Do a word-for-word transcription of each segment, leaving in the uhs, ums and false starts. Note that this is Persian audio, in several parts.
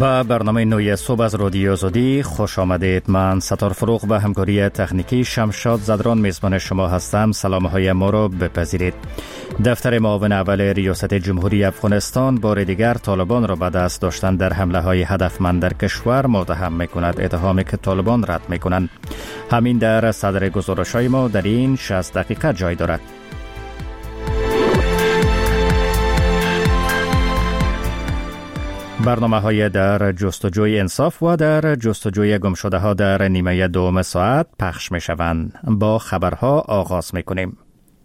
با برنامه نوی صبح از رادیو آزادی خوش آمدید. من ستار فروغ به همکاری تکنیکی شمشاد زدران میزبان شما هستم. سلام های ما را بپذیرید. دفتر معاون اول ریاست جمهوری افغانستان بار دیگر طالبان را به دست داشتن در حمله های هدفمند در کشور متهم میکند. اتهامی که طالبان رد میکنند. همین در صدر گزارش های ما در این شصت دقیقه جای دارد. برنامه های در جستجوی انصاف و در جستجوی گمشده ها در نیمه دوم ساعت پخش می شوند. با خبرها آغاز می کنیم.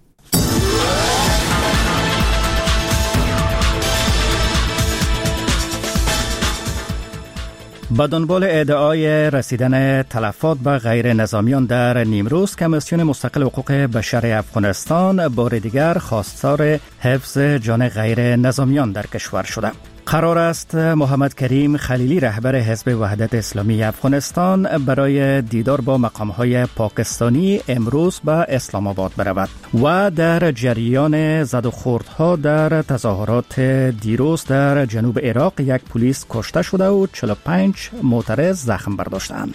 با دنبال ادعای رسیدن تلفات به غیر نظامیان در نیمروز، کمیسیون مستقل حقوق بشر افغانستان بار دیگر خواستار حفظ جان غیر نظامیان در کشور شده. قرار است محمد کریم خلیلی رهبر حزب وحدت اسلامی افغانستان برای دیدار با مقام‌های پاکستانی امروز به اسلام آباد برود و در جریان زد و خوردها در تظاهرات دیروز در جنوب عراق یک پلیس کشته شده و چهل و پنج معترض زخم برداشتند.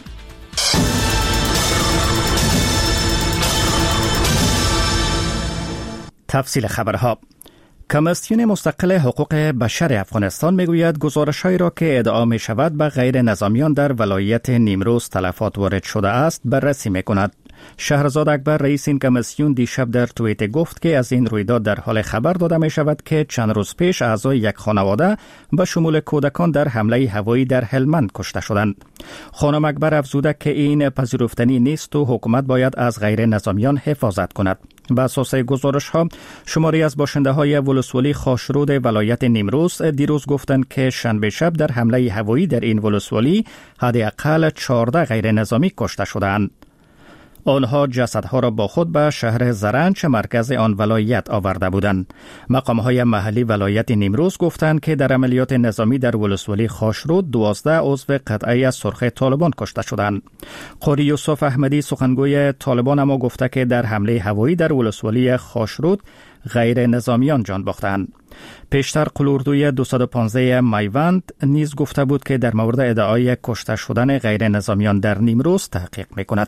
تفصیل خبرها. کمیسیون مستقل حقوق بشر افغانستان میگوید گزارش‌هایی را که ادعا می شود به غیر نظامیان در ولایت نیمروز تلفات وارد شده است بررسی میکند. شهرزاد اکبر رئیس این کمیسیون دیشب در توییت گفت که از این رویداد در حال خبر داده می شود که چند روز پیش اعضای یک خانواده به شمول کودکان در حمله هوایی در هلمند کشته شدند. خانم اکبر افزوده که این پذیرفتنی نیست و حکومت باید از غیر نظامیان حفاظت کند. به اساس گزارش ها شماری از باشنده های ولسوالی خاشرود ولایت نیمروز دیروز گفتند که شنبه شب در حمله هوایی در این ولسوالی حداقل چهارده غیر نظامی کشته شدند. آنها جسدها را با خود به شهر زرنج مرکز آن ولایت آورده بودند. مقام‌های محلی ولایت نیمروز گفتند که در عملیات نظامی در ولسوالی خاشرود دوازده عضو قطعه سرخ طالبان کشته شدند. قاری یوسف احمدی سخنگوی طالبان اما گفته که در حمله هوایی در ولسوالی خاشرود غیر نظامیان جان باختند. پیشتر قلوردوی دویست و پانزده میوند نیز گفته بود که در مورد ادعای کشته شدن غیر نظامیان در نیمروز تحقیق می‌کند.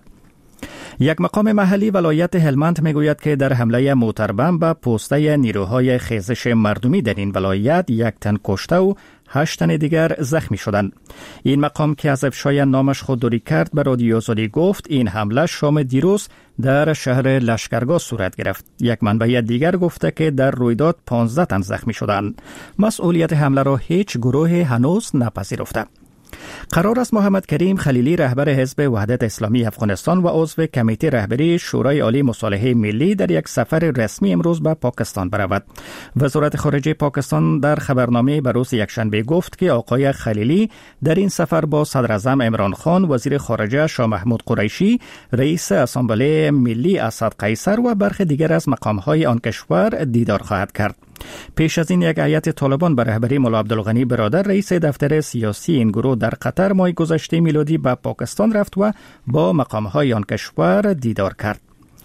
یک مقام محلی ولایت هلمند میگوید که در حمله موتربم به پوسته نیروهای خیزش مردمی در این ولایت یک تن کشته و هشت تن دیگر زخمی شدند. این مقام که از افشای نامش خودداری کرد به رادیو آزادی گفت این حمله شام دیروز در شهر لشکرگاه صورت گرفت. یک منبع دیگر گفته که در رویداد پانزده تن زخمی شدند. مسئولیت حمله را هیچ گروه هنوز نپذیرفته. قرار است محمد کریم خلیلی رهبر حزب وحدت اسلامی افغانستان و عضو کمیته رهبری شورای عالی مصالحه ملی در یک سفر رسمی امروز به پاکستان برود. وزارت خارجه پاکستان در خبرنامه به روز یکشنبه گفت که آقای خلیلی در این سفر با صدر اعظم عمران خان، وزیر خارجه شاه محمود قریشی، رئیس اسامبله ملی اسد قیصر و برخی دیگر از مقام‌های آن کشور دیدار خواهد کرد. پیش از این یک هیئت طالبان به رهبری مولا عبدالغنی برادر رئیس دفتر سیاسی این گروه در قطر ماه گذشته میلادی به پاکستان رفت و با مقام‌های آن کشور دیدار کرد.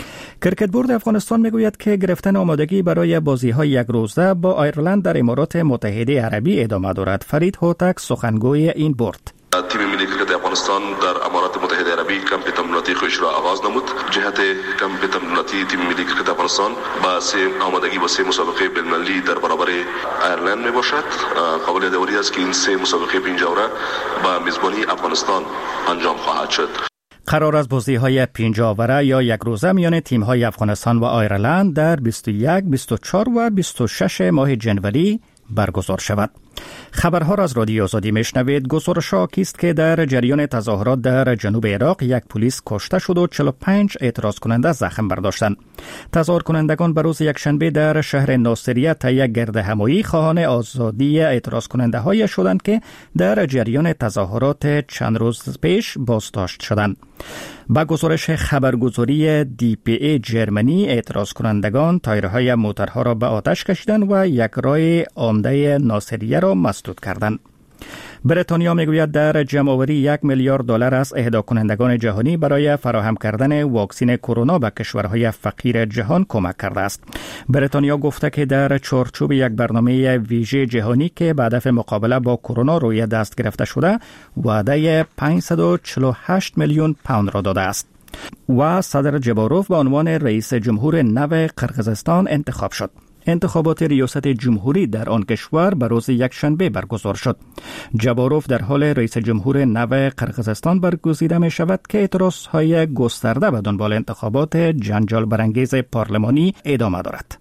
کرکت بورد افغانستان میگوید که گرفتن آمادگی برای بازی‌های یک روزه با آیرلند در امارات متحده عربی ادامه دارد. فرید هوتک سخنگوی این بورد: تیم ملی کرکت افغانستان در امارات متحده عربی کمپ تمریناتی خودش را آغاز نمود. جهت کمپ تمریناتی تیم ملی کرکت افغانستان با سه آمادگی با سه مسابقه بین‌المللی در برابر آیرلند می باشد. قابل یادآوری است که این سه مسابقه پنجاوره با میزبانی افغانستان انجام خواهد شد. قرار است بازی‌های پنجاوره یا یک روزه میان تیم‌های افغانستان و آیرلند در بیست و یک، بیست و چهار و بیست و شش ماه جنوری برگزار شود. خبرها را از رادیو آزادی میشنوید. گزارش حاکی است که در جریان تظاهرات در جنوب عراق یک پلیس کشته شد و چهل و پنج اعتراض کننده زخم برداشتند. تظاهر کنندگان به روز یکشنبه در شهر ناصریه طی گردهمایی خواهان آزادی اعتراض کننده های شدند که در جریان تظاهرات چند روز پیش بازداشت شدند. با گزارش خبرگزاری دی پی ای جرمنی، اعتراض کنندگان تایرهای موترها را به آتش کشیدند و یک راه عمده ناصریه را مسدود کردند. بریتانیا میگوید در جمع‌آوری یک میلیارد دلار از اهدا کنندگان جهانی برای فراهم کردن واکسن کرونا به کشورهای فقیر جهان کمک کرده است. بریتانیا گفته که در چارچوب یک برنامه ویژه جهانی که به هدف مقابله با کرونا روی دست گرفته شده، وعده پانصد و چهل و هشت میلیون پوند را داده است. و صدر جباروف به عنوان رئیس جمهور نو قرقیزستان انتخاب شد. انتخابات ریاست جمهوری در آن کشور به روز یکشنبه برگزار شد. جباروف در حال رئیس جمهور نو قرقیزستان برگزیده می شود که اعتراضهای گسترده به دنبال انتخابات جنجال برانگیز پارلمانی ادامه دارد.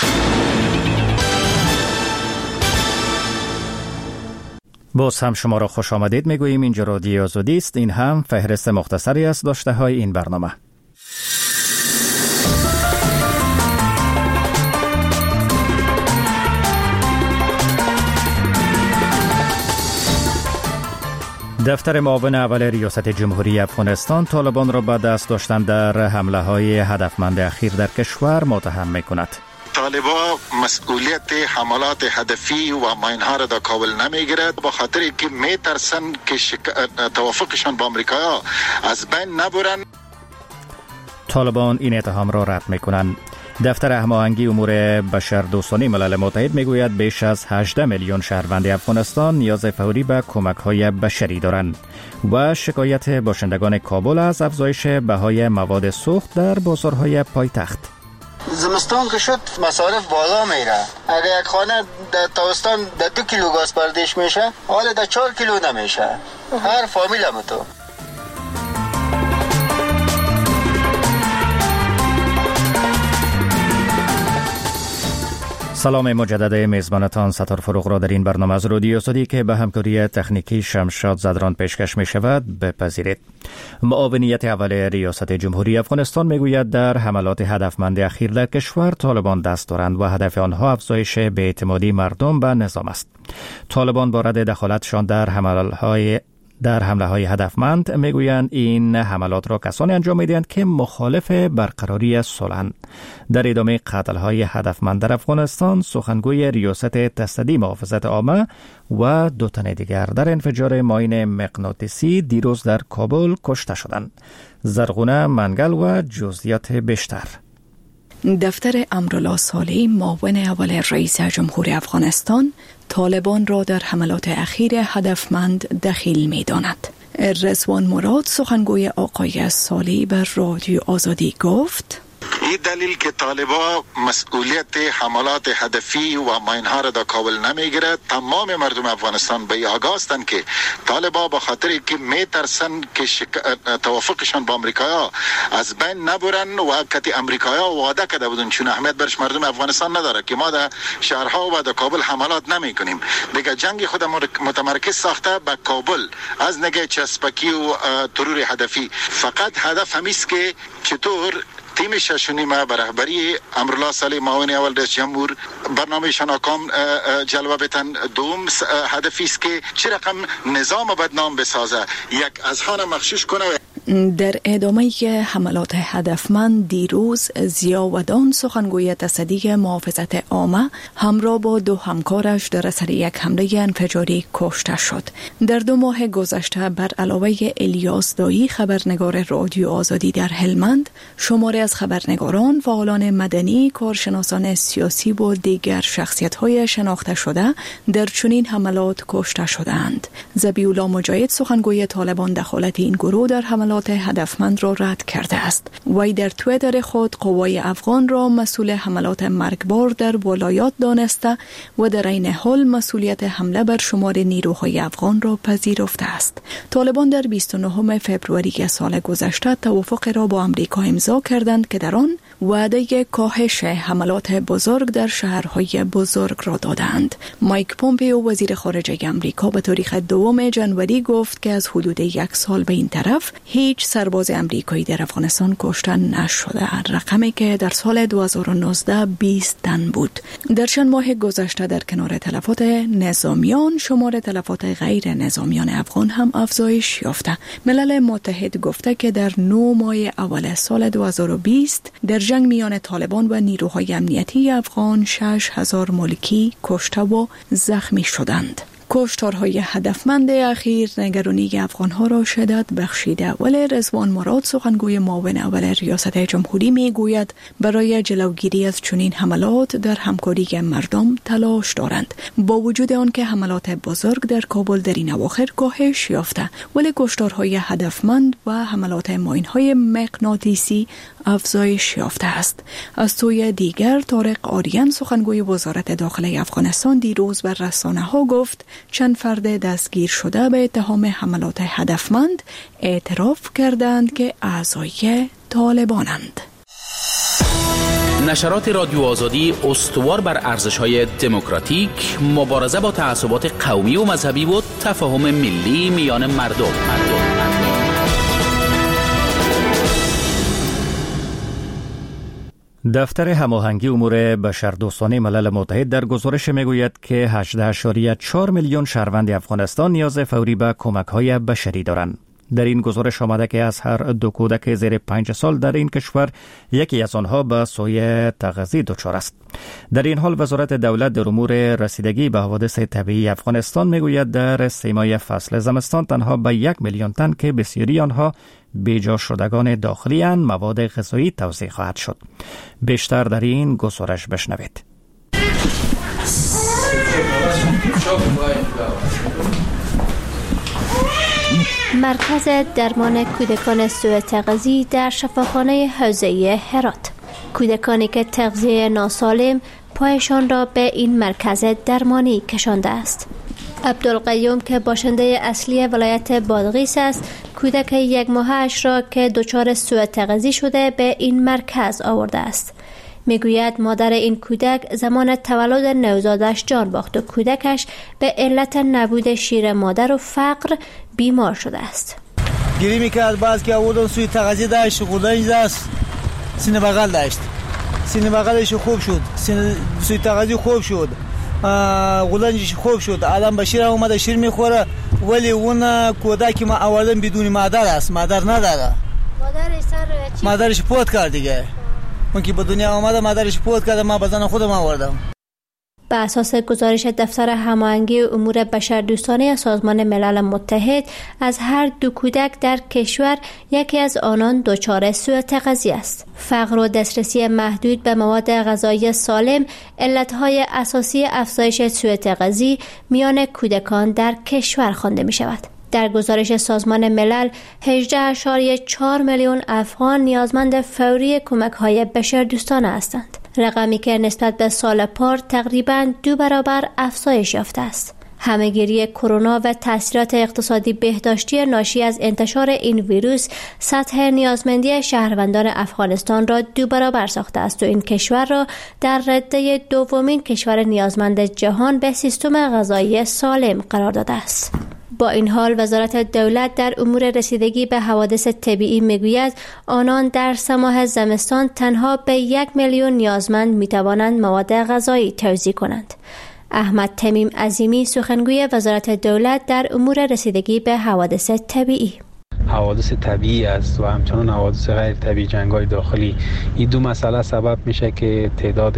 باز هم شما را خوش آمدید میگوییم. اینجا رادیو آزادی است. این هم فهرست مختصری از داشته های این برنامه. دفتر معاون اول ریاست جمهوری افغانستان طالبان را به دست داشتن در حمله های هدفمند اخیر در کشور متهم می کند. طالبان مسئولیت حملات هدفی و ماینها را در کابل نمیگیرد، به خاطر که میترسن که شک... توافقشان با امریکا از بین نبرن. طالبان این اتهام را رد میکنند. دفتر هماهنگی امور بشردوستانه ملل متحد میگوید بیش از هجده میلیون شهروند افغانستان نیاز فوری به کمک‌های بشری دارند و شکایت باشندگان کابل از افزایش بهای مواد سوخت در بازارهای پایتخت. زمستان که شد مصارف بالا میره. اگر یک خانه در تابستان در دو کیلو گاز پردیش میشه، حالا در چهار کیلو نمیشه. هر فامیل هم تو. سلام مجدد میزبانتان ستار فروغ را در این برنامه از رادیو آزادی که به همکاری تکنیکی شمشاد زدران پیشکش می شود بپذیرید. معاونیت اول ریاست جمهوری افغانستان می گوید در حملات هدفمند اخیر در کشور طالبان دست دارند و هدف آنها افزایش بی‌اعتمادی مردم به نظام است. طالبان بارد دخالتشان در حملات در حمله های هدفمند میگویند این حملات را کسانی انجام میدهند که مخالف برقراری صلح‌اند. در ادامه قتل های هدفمند در افغانستان، سخنگوی ریاست تصدی محافظت عامه و دو تن دیگر در انفجار ماین مغناطیسی دیروز در کابل کشته شدند. زرغونه منگل و جزئیات بیشتر. دفتر امرالله صالحی معاون اول رئیس جمهور افغانستان طالبان را در حملات اخیر هدفمند دخیل می داند. رضوان مراد سخنگوی آقای صالحی بر رادیو آزادی گفت: این دلیل که طالبان مسئولیت حملات هدفی و ماینها را در کابل نمیگیرد. تمام مردم افغانستان به آگاه هستند که طالبان به خاطر که میترسن که شک... توافقشان با امریکا از بین نبرن و کتی امریکا وعده کرده بودن، چون اهمیت برش مردم افغانستان نداره که ما در شهرها و در کابل حملات نمی کنیم. دیگه جنگ خود متمرکز ساخته به کابل از نگاه چسبکی و ترور هدفی. فقط هدف همیست که چطور تیم ششونی ما به رهبری امرالله صالحی معاون اول رئیس جمهور برنامه‌شان آکام جلوه بتن. دوم هدفی است که چه رقم نظام بدنام بسازه، یک اذهان مغشوش کنه. در ادامه حملات هدفمند دیروز ضیاءالدین سخنگوی تصدی محافظت عامه همراه با دو همکارش در اثر یک حمله انفجاری کشته شد. در دو ماه گذشته بر علاوه الیاس دایی خبرنگار رادیو آزادی در هلمند، شماری از خبرنگاران، فعالان مدنی، کارشناسان سیاسی و دیگر شخصیت‌های شناخته شده در چنین حملات کشته شدند. ذبیح‌الله مجاهد سخنگوی طالبان دخالت این گروه در حملات هدفمند را رد کرده است. وی در توییتر خود قوای افغان را مسئول حملات مرگبار در ولایات دانسته و در این حال مسئولیت حمله بر شمار نیروهای افغان را پذیرفته است. طالبان در بیست و نهم فوریه سال گذشته توافق را با امریکا امضا کردند که در آن وعده کاهش حملات بزرگ در شهرهای بزرگ را دادند. مایک پومپیو وزیر خارجه امریکا به تاریخ دوم ژانویه گفت که از حدود یک سال به این طرف هیچ سرباز امریکایی در افغانستان کشته نشده، رقمی که در سال دو هزار و نوزده بیست تن بود. در چند ماه گذشته در کنار تلفات نظامیان، شمار تلفات غیر نظامیان افغان هم افزایش یافته. ملل متحد گفته که در نه ماه اول سال دو هزار و بیست در جنگ میان طالبان و نیروهای امنیتی افغان شش هزار ملکی کشته و زخمی شدند. کشتارهای هدفمند اخیر نگرانی افغانها را شدت بخشیده، ولی رضوان مراد سخنگوی معاون اول ریاست جمهوری می گوید برای جلوگیری از چنین حملات در همکاری مردم تلاش دارند. با وجود آنکه حملات بزرگ در کابل در این اواخر کاهش یافته، ولی کشتارهای هدفمند و حملات ماینهای مغناطیسی افزایش یافته است. از سوی دیگر طارق آریان سخنگوی وزارت داخلی افغانستان دیروز بر رسانه‌ها گفت چند فرد دستگیر شده به اتهام حملات هدفمند اعتراف کردند که اعضای طالبانند. نشرات رادیو آزادی استوار بر ارزش‌های دموکراتیک، مبارزه با تعصبات قومی و مذهبی و تفاهم ملی میان مردم. مردم. دفتر هماهنگی امور بشردوستانه ملل متحد در گزارش میگوید که هجده اشاریه چهار میلیون شهروند افغانستان نیاز فوری به کمک‌های بشری دارند. در این گزارش آمده که از هر دو کودک زیر پنج سال در این کشور یکی از آنها به سوی تغذیه دچار است. در این حال وزارت دولت در امور رسیدگی به حوادث طبیعی افغانستان میگوید در سه ماه فصل زمستان تنها به یک میلیون تن که بسیاری آنها بیجا شدگان داخلی اند مواد غذایی توزیع خواهد شد. بیشتر در این گزارش بشنوید. مرکز درمان کودکان سوء تغذیه در شفاخانه حوزه هرات. کودکانی که تغذیه ناسالم پایشان را به این مرکز درمانی کشانده است. عبدالقیوم که باشنده اصلی ولایت بادغیس است، کودک یک ماهش را که دچار سوء تغذیه شده به این مرکز آورده است. میگوید مادر این کودک زمان تولد نوزادش جان باخت و کودکش به علت نبود شیر مادر و فقر بیمار شده است. گیری میکرد، بعد که آوردن سوی تغذیه داشت، غدنج داشت، سینه بغل داشت، سینه بغلش خوب شد، سینه سوی تغذیه خوب شد، غدنجش خوب شد، آدم به شیر اومده شیر میخوره، ولی اون کودک ما آوردن بدون مادر است، مادر نداره. مادرش سر چی؟ مادرش فوت کرد دیگه. اون که به دنیا آمده مادرش فوت کرده، ما بزن خودم آوردم. بر اساس گزارش دفتر هماهنگی امور بشردوستانه سازمان ملل متحد، از هر دو کودک در کشور یکی از آنان دچار سوء تغذیه است. فقر و دسترسی محدود به مواد غذایی سالم علتهای اساسی افزایش سوء تغذیه میان کودکان در کشور خوانده می شود. در گزارش سازمان ملل هجده اشاریه چهار میلیون افغان نیازمند فوری کمک‌های بشردوستانه هستند. رقمی که نسبت به سال پار تقریباً دو برابر افزایش یافته است. همه‌گیری کرونا و تاثیرات اقتصادی بهداشتی ناشی از انتشار این ویروس سطح نیازمندی شهروندان افغانستان را دو برابر ساخته است و این کشور را در رده دومین کشور نیازمند جهان به سیستم غذایی سالم قرار داده است. با این حال وزارت دولت در امور رسیدگی به حوادث طبیعی میگوید آنان در سه ماه زمستان تنها به یک میلیون نیازمند میتوانند مواد غذایی توزیع کنند. احمد تمیم عظیمی سخنگوی وزارت دولت در امور رسیدگی به حوادث طبیعی: حوادث طبیعی است و همچنان حوادث غیر طبیعی، جنگ‌های داخلی، این دو مسئله سبب میشه که تعداد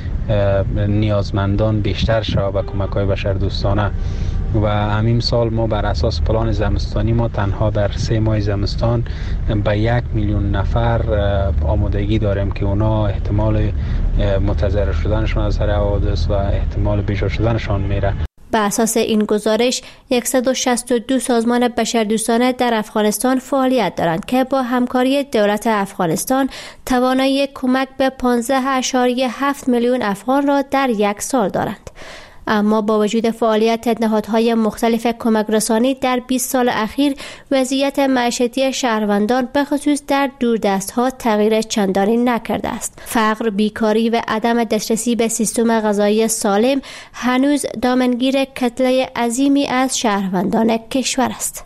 نیازمندان بیشتر شود به کمک‌های بشردوستانه. و همین سال ما بر اساس پلان زمستانی ما تنها در سه ماه زمستان به یک میلیون نفر آمادگی داریم که اونا احتمال متضرر شدنشان از سر حوادث و احتمال بیجا شدنشان میره. به اساس این گزارش صد و شصت و دو سازمان بشردوستانه در افغانستان فعالیت دارند که با همکاری دولت افغانستان توانایی کمک به پانزده اشاریه هفت میلیون افغان را در یک سال دارند. اما با وجود فعالیت نهادهای مختلف کمک رسانی در بیست سال اخیر، وضعیت معیشتی شهروندان به خصوص در دوردست‌ها تغییر چندانی نکرده است. فقر، بیکاری و عدم دسترسی به سیستم غذایی سالم هنوز دامنگیر کتله عظیمی از شهروندان کشور است.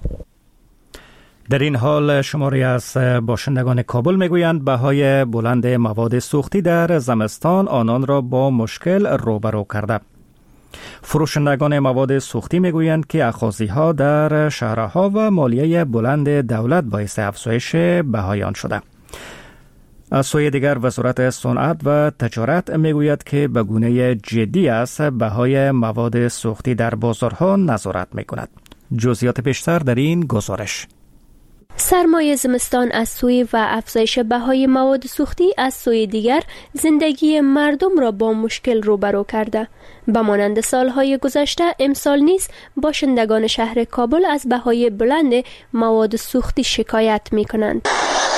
در این حال شماری از باشندگان کابل میگویند بهای بلند مواد سوختی در زمستان آنان را با مشکل روبرو کرده. فروشندگان مواد سوختی میگویند که اخاذی‌ها در شهرها و مالیه بلند دولت باعث افزایش بهای آن شده. از سوی دیگر وزارت صنعت و تجارت میگوید که به گونه جدی است بهای مواد سوختی در بازارها نظارت میکند. جزئیات بیشتر در این گزارش. سرمایه زمستان از سوی و افزایش بهای مواد سوختی از سوی دیگر زندگی مردم را با مشکل روبرو کرده. به مانند سالهای گذشته امسال نیز باشندگان شهر کابل از بهای بلند مواد سوختی شکایت می کنند.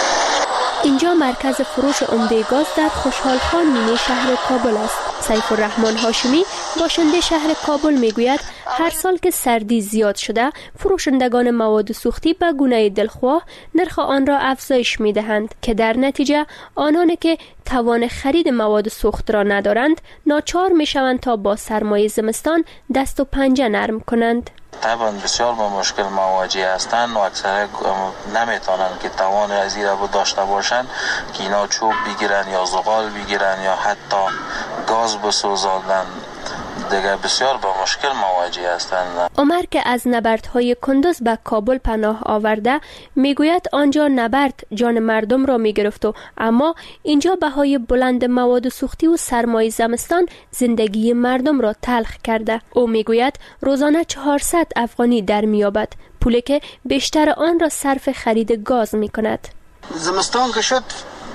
اینجا مرکز فروش عمده گاز در خوشحال خان مینی شهر کابل است. سیف الرحمن هاشمی باشنده شهر کابل میگوید هر سال که سردی زیاد شده فروشندگان مواد سوختی به گونه دلخواه نرخ آن را افزایش میدهند که در نتیجه آنان که توان خرید مواد سوخت را ندارند ناچار میشوند تا با سرمایه زمستان دست و پنجه نرم کنند. طبعا بسیار با مشکل مواجه هستند و اکثر نمیتونن که توان از این رو داشته باشند که اینا چوب بگیرن یا زغال بگیرن یا حتی گاز بسوزاندن. دیگر بسیار با مشکل مواجه هستند. عمر که از نبردهای کندوز به کابل پناه آورده میگوید آنجا نبرد جان مردم را میگرفت و اما اینجا بهای بلند مواد سوختی و سرمایه زمستان زندگی مردم را تلخ کرده. او میگوید روزانه چهارصد افغانی در میابد، پولی که بیشتر آن را صرف خرید گاز میکند. زمستان که شد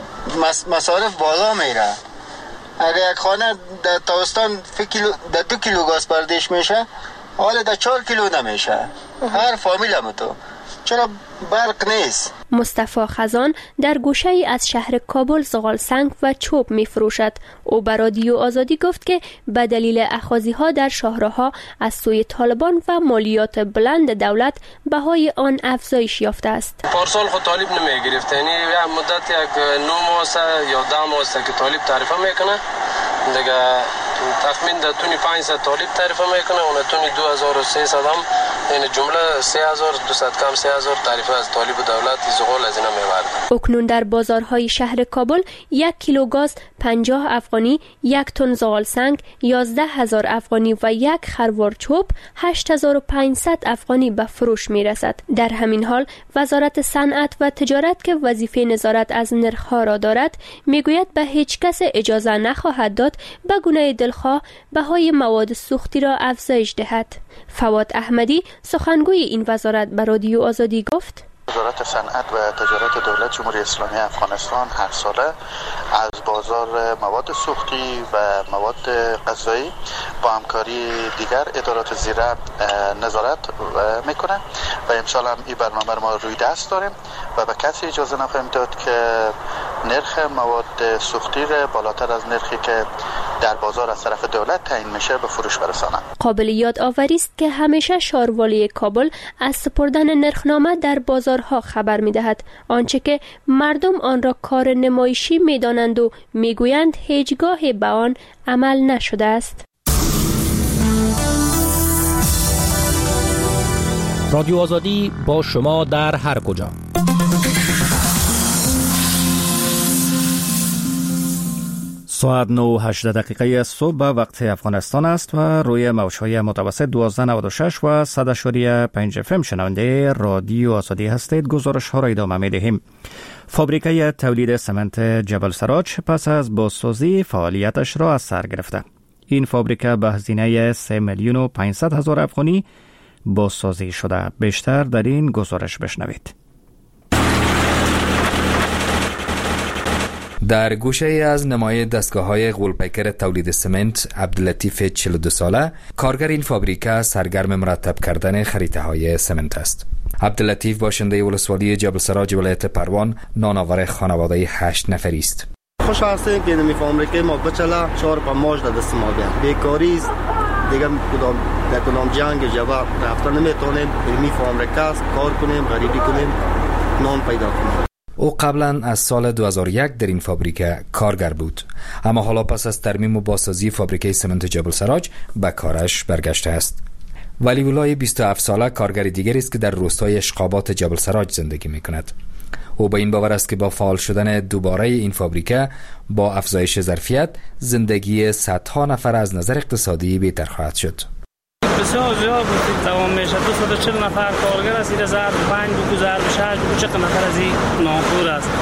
مصارف بالا میره. اگر یک خانه در تابستان کیلو در دو کیلو گاز پردیش میشه، حالا در چهار کیلو نمیشه. هر فامیل هم تو چرا برق نیست. مصطفی خزان در گوشه ای از شهر کابل زغال سنگ و چوب می فروشد. او به رادیو آزادی گفت که به دلیل اخاذی ها در شاهراها از سوی طالبان و مالیات بلند دولت بهای آن افزایش یافته است. پارسال خود طالب نمی گرفت، یعنی مدت یک نه ماه یا ده ماه است که طالب تعرفه میکنه. دیگه تخمین در تونی پانصد طالب تعرفه میکنه، اون تونی دو هزار و سیصد هم، یعنی جمله سه هزار و دویست کم سه هزار تعرفه از طالب دولت زغال از اینا میبرد. اکنون در بازارهای شهر کابل یک کیلو گاز پنجاه افغانی، یک تن زغال سنگ یازده هزار افغانی و یک خروار چوب هشت هزار و پانصد افغانی به فروش میرسد. در همین حال وزارت صنعت و تجارت که وظیفه نظارت از نرخ‌ها را دارد میگوید به هیچ کس اجازه نخواهد داد به گونه دلخواه بهای مواد سوختی را افزایش دهد. فواد احمدی سخنگوی این وزارت به رادیو آزادی گفت: وزارت صنعت و تجارت دولت جمهوری اسلامی افغانستان هر ساله از بازار مواد سوختی و مواد غذایی با همکاری دیگر ادارات زیره نظارت میکنه و امسال هم این برنامه ما روی دست داریم و به کسی اجازه نخواهیم داد که نرخ مواد سوختی را بالاتر از نرخی که در بازار از طرف دولت تعیین میشه به فروش برسانند. قابل یاد آوری است که همیشه شاروالی کابل از سپردن نرخنامه در بازارها خبر میدهد، آنچه که مردم آن را کار نمایشی میدانند و میگویند هیچگاه به آن عمل نشده است. رادیو آزادی با شما در هر کجا. ساعت نه و هجده دقیقه صبح به وقت افغانستان است و روی موج‌های متوسط دوازده نود و شش و صد اشاریه پنج اف ام شنونده رادیو آزادی هستید. گزارش ها را ادامه می دهیم. فابریکه تولید سمنت جبل سراج پس از بازسازی فعالیتش را از سر گرفته. این فابریکه به هزینه سه میلیون و پانصد هزار افغانی بازسازی شده. بیشتر در این گزارش بشنوید. در گوشه ای از نمای دستگاه‌های غول‌پیکر تولید سمنت عبداللطیف چهل و دو ساله کارگر این فابریکه سرگرم مرتب کردن خریطه‌های سمنت است. عبداللطیف باشنده ولسوالی جبل سراج ولایت پروان نانآور خانواده هشت نفری است. خوش هستیم که این فابریکه ما بچلا چهار پنج ماه در دست ما بیاد. بیکاری است دیگه کدام در کدام جنگ جواب رفتن نمیتونیم. این فابریکه است کار کنیم غریبی کنیم نان پیدا کنیم. او قبلا از سال دو هزار و یک در این فابریکه کارگر بود، اما حالا پس از ترمیم و بازسازی فابریکه سمنت جبل سراج به کارش برگشته است. ولی ولای بیست و هفت ساله کارگر دیگری است که در روستای اشقابات جبل سراج زندگی می کند. او به این باور است که با فعال شدن دوباره این فابریکه با افزایش ظرفیت زندگی صدها نفر از نظر اقتصادی بهتر خواهد شد. بسیار زیاد تمام میشه. دویست و چهل نفر کارگر است. این ضرب پنج بگو ضرب شش بگو چقدر نفر از این ناپور است.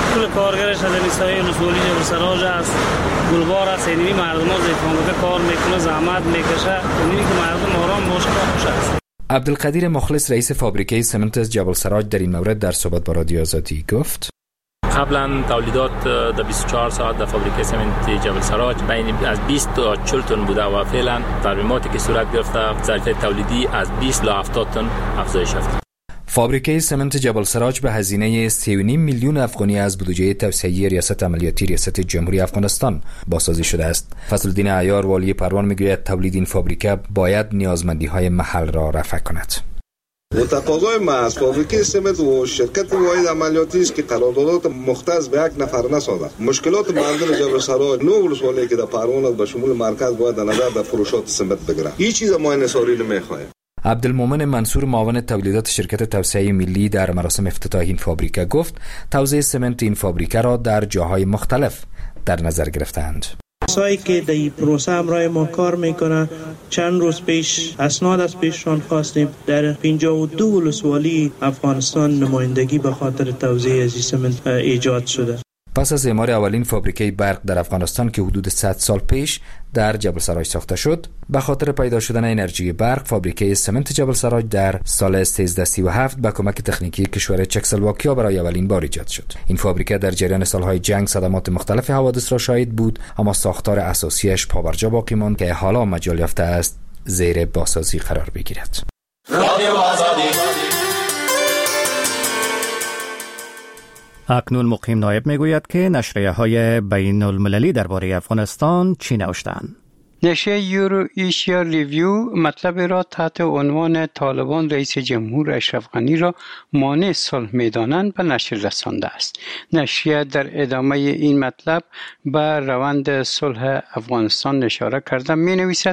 کل کارگرش از نیستایی لسولی جبل سراج است، گلبار است. اینی مردم ها زیفانگه کار میکنه، زحمت میکشه، اینی که مردم آرام باشه خوش است. عبدالقدیر مخلص رئیس فابریکه سمنت جبل سراج در این مورد در صحبت با رادیو آزادی گفت: قبلا تولیدات در بیست و چهار ساعت در فابریکه سمنت جبل سراج بین از بیست تا چهل تن بوده و فعلا ترمیماتی که صورت گرفته ظرفیت تولیدی از بیست تا هفتاد تن افزایش یافته. فابریکه سمنت جبل سراج به هزینه سه و نیم میلیون افغانی از بودجه توسعه ریاست عملیاتی ریاست جمهوری افغانستان بازسازی شده است. فضلالدین عیار والی پروان میگوید تولید این فابریکه باید نیازمندی های محل را رفع کند. تقاضای ما از فابریکه سمنت و شرکت واحد عملیاتی است که قراردادات مختص به یک نفر نسازد. مشکلات مردم جبل سراج نو ولسوالی که در پروان به شمول مرکز باید در نظر در فروشات سمنت بگیرد. هیچ چیز ما انحصاری نمیخواهیم. عبدالمومن منصور معاون تولیدات شرکت توسعه ملی در مراسم افتتاح این فابریکه گفت توزیع سمنت این فابریکه را در جاهای مختلف در نظر گرفتند. کسایی که در این پروسه همراه ما کار میکنه چند روز پیش اسناد از پیششان خواستیم. در پنجاه و دو ولسوالی افغانستان نمایندگی به خاطر توزیع از سمنت ایجاد شده. پس از اعمار اولین فابریکه برق در افغانستان که حدود صد سال پیش در جبل سراج ساخته شد، به خاطر پیدا شدن انرژی برق، فابریکه سمنت جبل سراج در سال سیزده سی و هفت با کمک تکنیکی کشور چکسلواکیا برای اولین بار ایجاد شد. این فابریکه در جریان سالهای جنگ صدمات مختلف حوادث را شاهد بود، اما ساختار اساسیش پابرجا باقی ماند که حالا مجال یافته است زیر بازسازی قرار بگیرد. اکنون مقیم نایب میگوید که نشریه های بین المللی درباره افغانستان چی نوشتند. نشریه یورو ایشیا ریویو مطلب را تحت عنوان طالبان رئیس جمهور اشرف غنی را مانع صلح می‌دانند به نشر رسانده است. نشریه در ادامه این مطلب به روند صلح افغانستان اشاره کرده می‌نویسد: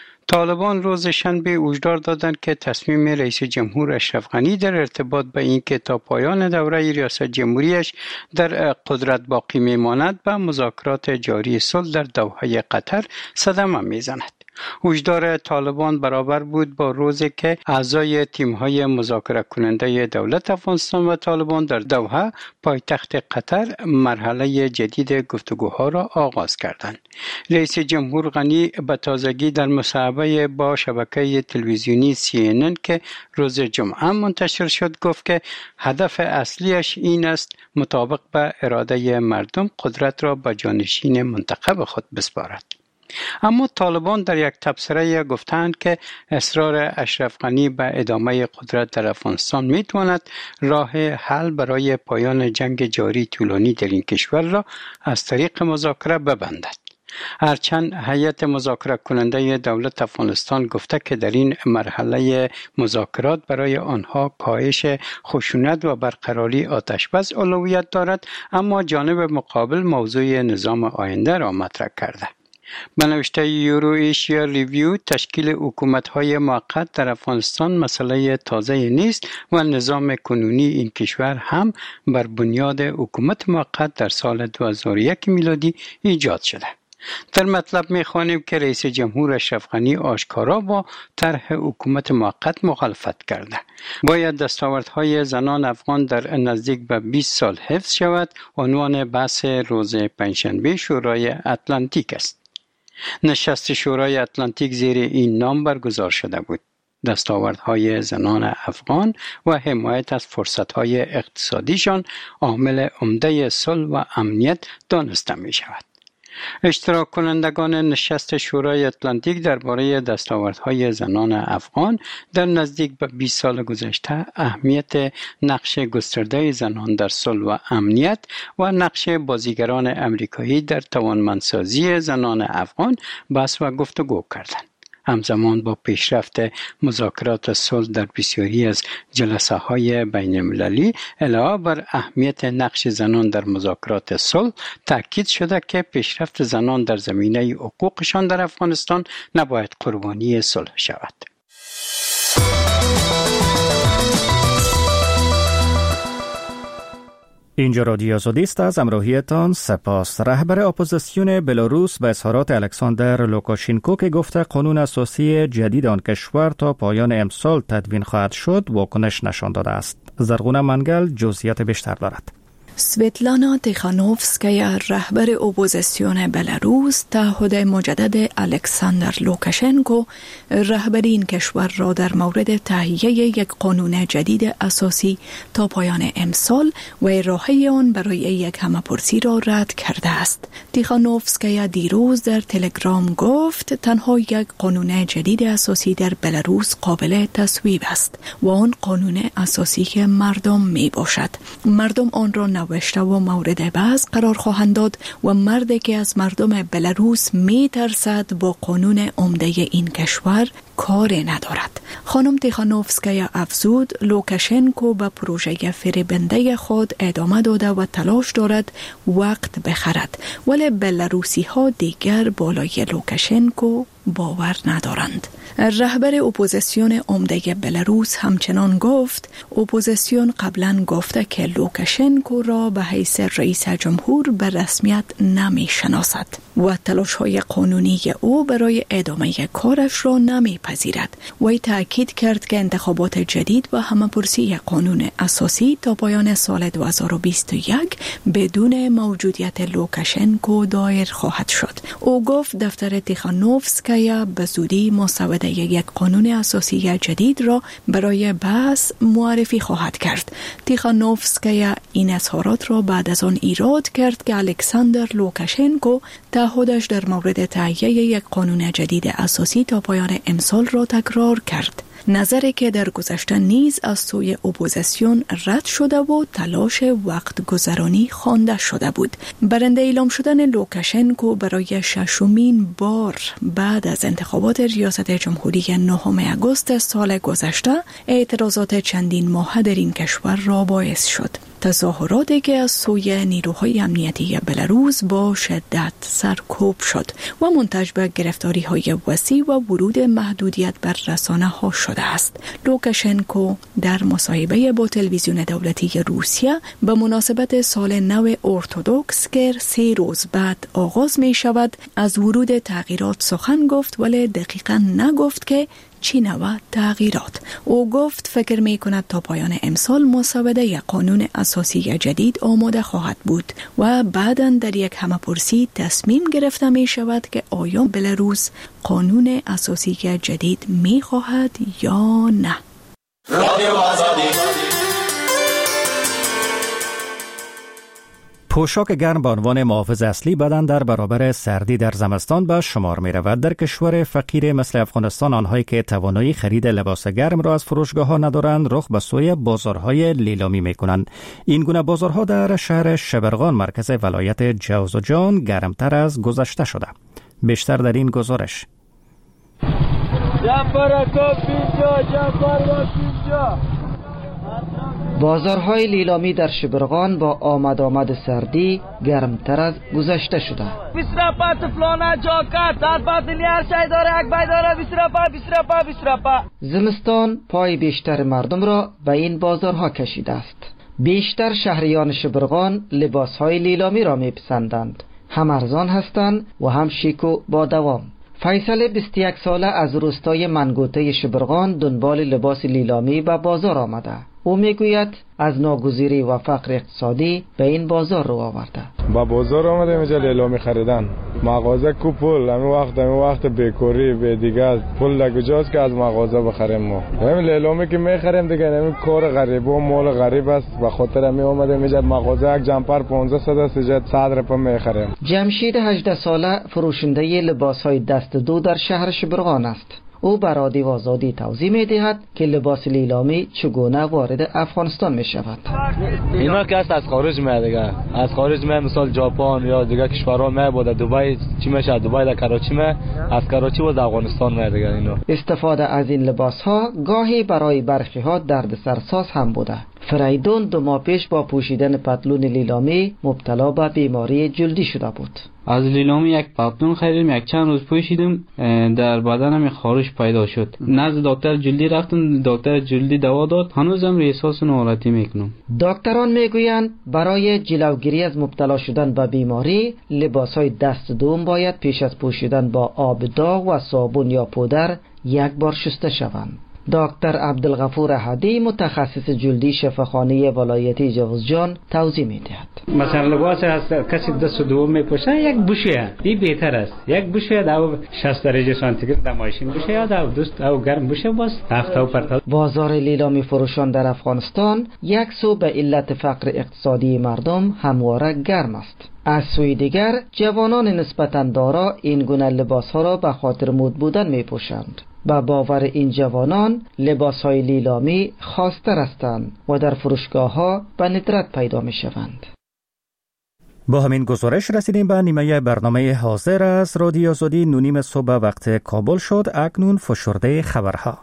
طالبان روز شنبه هشدار دادند که تصمیم رئیس جمهور اشرف غنی در ارتباط به اینکه تا پایان دوره ریاست جمهوریش در قدرت باقی میماند به مذاکرات جاری صلح در دوحه قطر صدمه میزند. هشدار طالبان برابر بود با روزی که اعضای تیم‌های مذاکره کننده دولت افغانستان و طالبان در دوحه پایتخت قطر مرحله جدید گفتگوها را آغاز کردند. رئیس جمهور غنی به تازگی در مصاحبه با شبکه تلویزیونی سی ان ان که روز جمعه منتشر شد گفت که هدف اصلیش این است مطابق به اراده مردم قدرت را به جانشین منتخب خود بسپارد. اما طالبان در یک تبصره گفتند که اصرار اشرف غنی به ادامه قدرت در افغانستان میتواند راه حل برای پایان جنگ جاری طولانی در این کشور را از طریق مذاکره ببندد. هرچند هیئت مذاکره کننده دولت افغانستان گفته که در این مرحله مذاکرات برای آنها کاهش خشونت و برقراری آتشبس اولویت دارد، اما جانب مقابل موضوع نظام آینده را مطرح کرده. به نوشته یورو ایشیا ریویو تشکیل حکومت‌های موقت در افغانستان مسئله تازه نیست و نظام کنونی این کشور هم بر بنیاد حکومت موقت در سال دو هزار و یک میلادی ایجاد شده. در مطلب می‌خوانیم که رئیس جمهور اشرف غنی آشکارا با طرح حکومت موقت مخالفت کرده. باید دستاوردهای زنان افغان در نزدیک به بیست سال حفظ شود. عنوان بحث روز پنجشنبه شورای اتلانتیک است. نشست شورای اتلانتیک زیر این نام برگزار شده بود. دستاوردهای زنان افغان و حمایت از فرصتهای اقتصادیشان عامل عمده صلح و امنیت دانسته می شود. اشتراک کنندگان نشست شورای اتلانتیک درباره دستاوردهای زنان افغان در نزدیک به بیست سال گذشته، اهمیت نقش گسترده زنان در صلح و امنیت و نقش بازیگران امریکایی در توانمندسازی زنان افغان بحث و گفتگو کردند. همزمان با پیشرفت مذاکرات صلح در بسیاری از جلسه های بین المللی، علاوه بر اهمیت نقش زنان در مذاکرات صلح، تاکید شده که پیشرفت زنان در زمینه حقوقشان در افغانستان نباید قربانی صلح شود. اینجا رادیو آزادی است. از همراهیتان سپاس. رهبر اپوزیسیون بلاروس به اظهارات الکساندر لوکاشنکو که گفته قانون اساسی جدید آن کشور تا پایان امسال تدوین خواهد شد واکنش نشان داده است. زرغونه منگل جزئیات بیشتر دارد. سویتلانا تیخانوفسکایا رهبر اپوزیسیون بلاروس تعهد مجدد الکساندر لوکاشنکو رهبر این کشور را در مورد تهیه یک قانون جدید اساسی تا پایان امسال و ارائه آن برای یک همه‌پرسی را رد کرده است. تیخانوفسکایا دیروز در تلگرام گفت تنها یک قانون جدید اساسی در بلاروس قابل تصویب است و آن قانون اساسی که مردم می باشد. مردم آن را نوشته و مورد بحث قرار خواهند داد و مردی که از مردم بلاروس می ترسد با قانون عمده این کشور کار ندارد. خانم تیخانوفسکایا افزود لوکاشنکو به پروژه فریبنده خود ادامه داده و تلاش دارد وقت بخرد، ولی بلاروسی ها دیگر بالای لوکاشنکو باور ندارند. رهبر اپوزیسیون عمده بلاروس همچنان گفت اپوزیسیون قبلا گفته که لوکاشنکو را به حیث رئیس جمهور به رسمیت نمی شناسد و تلاش های قانونی او برای ادامه کارش را نمی پذیرد. وی تأکید کرد که انتخابات جدید و همه‌پرسی قانون اساسی تا پایان سال دو هزار و بیست و یک بدون موجودیت لوکاشنکو دایر خواهد شد. او گفت دفتر تیخانوفسکایا به زودی مسوده یک قانون اساسی جدید را برای بحث معرفی خواهد کرد. تیخانوفسکایا این اظهارات را بعد از آن ایراد کرد که الکساندر لوکاشنکو تعهدش در مورد تهیه یک قانون جدید اساسی تا پایان امسال را تکرار کرد. نظری که در گذشته نیز از سوی اپوزیسیون رد شده و تلاش وقت گذرانی خوانده شده بود. برنده اعلام شدن لوکاشنکو برای ششمین بار بعد از انتخابات ریاست جمهوری نهم آگوست سال گذشته اعتراضات چندین ماه در این کشور را باعث شد. تظاهراتی که از سوی نیروهای امنیتی بلاروس با شدت سرکوب شد و منتج به گرفتاری های وسیع و ورود محدودیت بر رسانه ها شده است. لوکاشنکو در مصاحبه با تلویزیون دولتی روسیه به مناسبت سال نو ارتدوکس که سه روز بعد آغاز می شود از ورود تغییرات سخن گفت، ولی دقیقاً نگفت که چی نوع تغییرات. او گفت فکر می کند تا پایان امسال مسوده قانون اساسی جدید آماده خواهد بود و بعداً در یک همه‌پرسی تصمیم گرفته می شود که آیا بلاروس قانون اساسی جدید می خواهد یا نه. پوشاک گرم به عنوان محافظ اصلی بدن در برابر سردی در زمستان به شمار می رود. در کشور فقیر مثل افغانستان آنهایی که توانایی خرید لباس گرم را از فروشگاه ها ندارند رخ به سوی بازارهای لیلامی می کنند. این گونه بازارها در شهر شبرغان مرکز ولایت جوزجان گرمتر از گذشته شده. بیشتر در این گزارش. بازارهای لیلامی در شبرغان با آمد آمد سردی گرمتر از گذشته شده. بیست رپا فلانه جاکت در فاصله هر شای داره یک بای داره بیست رپا بیست رپا بیست رپا. زمستان پای بیشتر مردم را به این بازارها کشیده است. بیشتر شهریان شبرغان لباسهای لیلامی را میپسندند. هم ارزان هستند و هم شیک و با دوام. فیصل بیست و یک ساله از روستای منگوته شبرغان دنبال لباس لیلامی به بازار آمده. او میگوید از ناگزیری و فقر اقتصادی به این بازار رو آورده. با بازار آمده اینجا لیلامی خریدن. مغازه کو پول، همین وقت همین وقت بیکاری به دیگه پول لگوجاست که از مغازه بخریم ما. همین لیلامی که میخریم دیگه همین کار غریب و مال غریب است. به خاطر همین اومده اینجا مغازه یک جمپر پانزده صد است اینجا صد رپا میخریم. جمشید هجده ساله فروشنده لباسهای دست دو در شهر شبرغان است. او بر رادیو آزادی توضیح می دهد که لباس لیلامی چگونه وارد افغانستان می شود. اینا که از خارج میاد دیگه، از خارج میاد، مثال ژاپن یا دیگه کشورها میاد، بود دبی چی میشه، دبی در کراچی میاد، از کراچی بود افغانستان میاد دیگه. اینا استفاده از این لباس ها گاهی برای برخی ها دردسرساز هم بوده. فریدون دو ماه پیش با پوشیدن پتلون لیلامی مبتلا به بیماری جلدی شده بود. از لیلامی یک پتلون خریدم، یک چند روز پوشیدم، در بدنم خارش پیدا شد. نزد دکتر جلدی رفتم، دکتر جلدی دوا داد، هنوزم احساس ناراحتی میکنم. دکتران میگویند برای جلوگیری از مبتلا شدن به بیماری لباسهای دست دوم باید پیش از پوشیدن با آب داغ و صابون یا پودر یک بار شسته شوند. دکتر عبدالغفور احدی متخصص جلدی شفاخانه ولایتی جوزجان توضیح می‌دهد. مثلا لباس از کسی دست دوم میپوشه یک بوشه این بهتر است. یک بوشه در شصت درجه سانتیگراد در ماشین بوشه یا در دوست او گرم بوشه باز هفته و پرتا. بازار لیلامی فروشان در افغانستان یک سو به علت فقر اقتصادی مردم همواره گرم است. از سوی دیگر جوانان نسبتاً دارا این گونه لباس‌ها را به خاطر مد بودن میپوشند. با باور این جوانان لباس‌های لیلامی خاص‌تر هستند و در فروشگاه‌ها به ندرت پیدا می‌شوند. با همین گزارش رسیدیم به نیمه برنامه حاضر از رادیو آزادی. نونیم صبح وقت کابل شد. اکنون فشرده خبرها.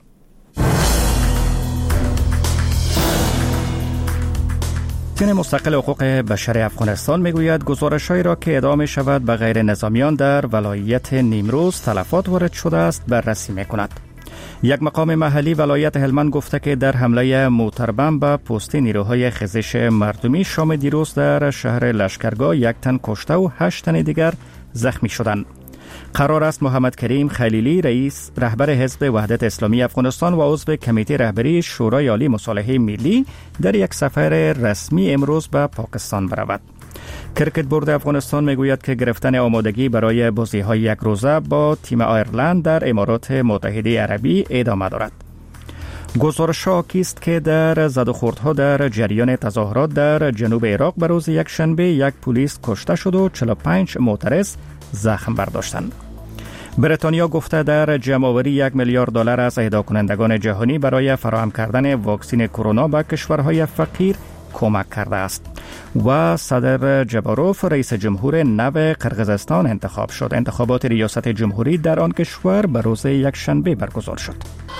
کمیسیون مستقل حقوق بشر افغانستان میگوید گزارش‌هایی را که ادعا می‌شود به غیر نظامیان در ولایت نیمروز تلفات وارد شده است بررسی می‌کند. یک مقام محلی ولایت هلمند گفته که در حمله موتربم به پستی نیروهای خیزش مردمی شام دیروز در شهر لشکرگاه یک تن کشته و هشت تن دیگر زخمی شدند. قرار است محمد کریم خلیلی رئیس رهبر حزب وحدت اسلامی افغانستان و عضو کمیته رهبری شورای عالی مصالحه ملی در یک سفر رسمی امروز به پاکستان برود. کرکت بورد افغانستان میگوید که گرفتن آمادگی برای بازی‌های یک روزه با تیم آیرلند در امارات متحده عربی ادامه دارد. گزارش حاکی است که در زد و خوردها در جریان تظاهرات در جنوب عراق به روز یک شنبه یک پلیس کشته شد و چهل و پنج معترض زخم برداشتند. بریتانیا گفته در جمع‌آوری یک میلیارد دلار از اهدا کنندگان جهانی برای فراهم کردن واکسن کرونا به کشورهای فقیر کمک کرده است. و صدر جباروف رئیس جمهور نو قرقیزستان انتخاب شد. انتخابات ریاست جمهوری در آن کشور به روز یک شنبه برگزار شد.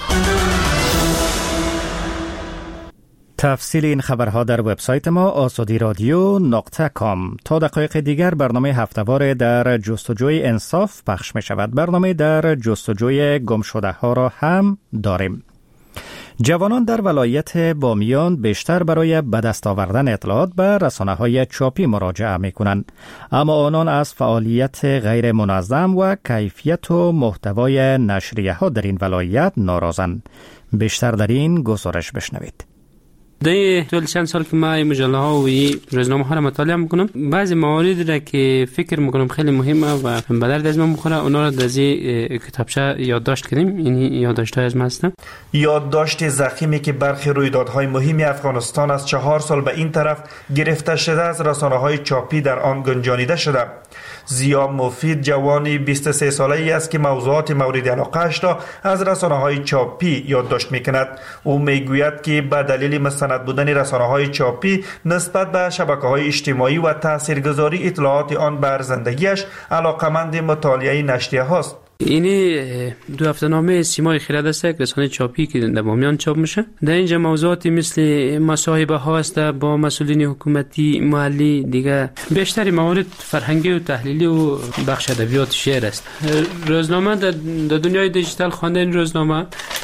تفصیل این خبرها در وبسایت ما آزادی رادیو نقطه کام. تا دقایق دیگر برنامه هفته‌وار در جستجوی انصاف پخش می شود. برنامه در جستجوی گم شده ها را هم داریم. جوانان در ولایت بامیان بیشتر برای به دست آوردن اطلاعات به رسانه‌های چاپی مراجعه می‌کنند، اما آنان از فعالیت غیر منظم و کیفیت و محتوای نشریه‌ها در این ولایت ناراضند. بیشتر در این گزارش بشنوید. در طول چند سال که من مجله ها و روزنامه ها را مطالعه میکنم، بعضی موارد را که فکر میکنم خیلی مهمه و به درد از من میخوره اونا را در از کتابچه یادداشت کردیم. این یادداشت های از من هستن. یادداشت ضخیمی که برخی رویدادهای مهمی افغانستان از چهار سال به این طرف گرفته شده از رسانه های چاپی در آن گنجانیده شده. زیا مفید جوانی بیست و سه ساله ای است که موضوعات مورد علاقه‌اش را از رسانه‌های چاپی یادداشت می‌کند. او می‌گوید که به دلیل مستند بودن رسانه‌های چاپی نسبت به شبکه‌های اجتماعی و تاثیرگذاری اطلاعات آن بر زندگیش علاقمند مطالعه نشریه‌هاست. اینی دو هفته نامه سیمای خرد است، یک رسانه چاپی که در بامیان چاپ میشه. در اینجا موضوعاتی مثل مصاحبه ها است با مسئولین حکومتی محلی، دیگه بیشتر موارد فرهنگی و تحلیلی و بخش ادبیات شعر است. روزنامه در دنیای دیجیتال خواندن روزنامه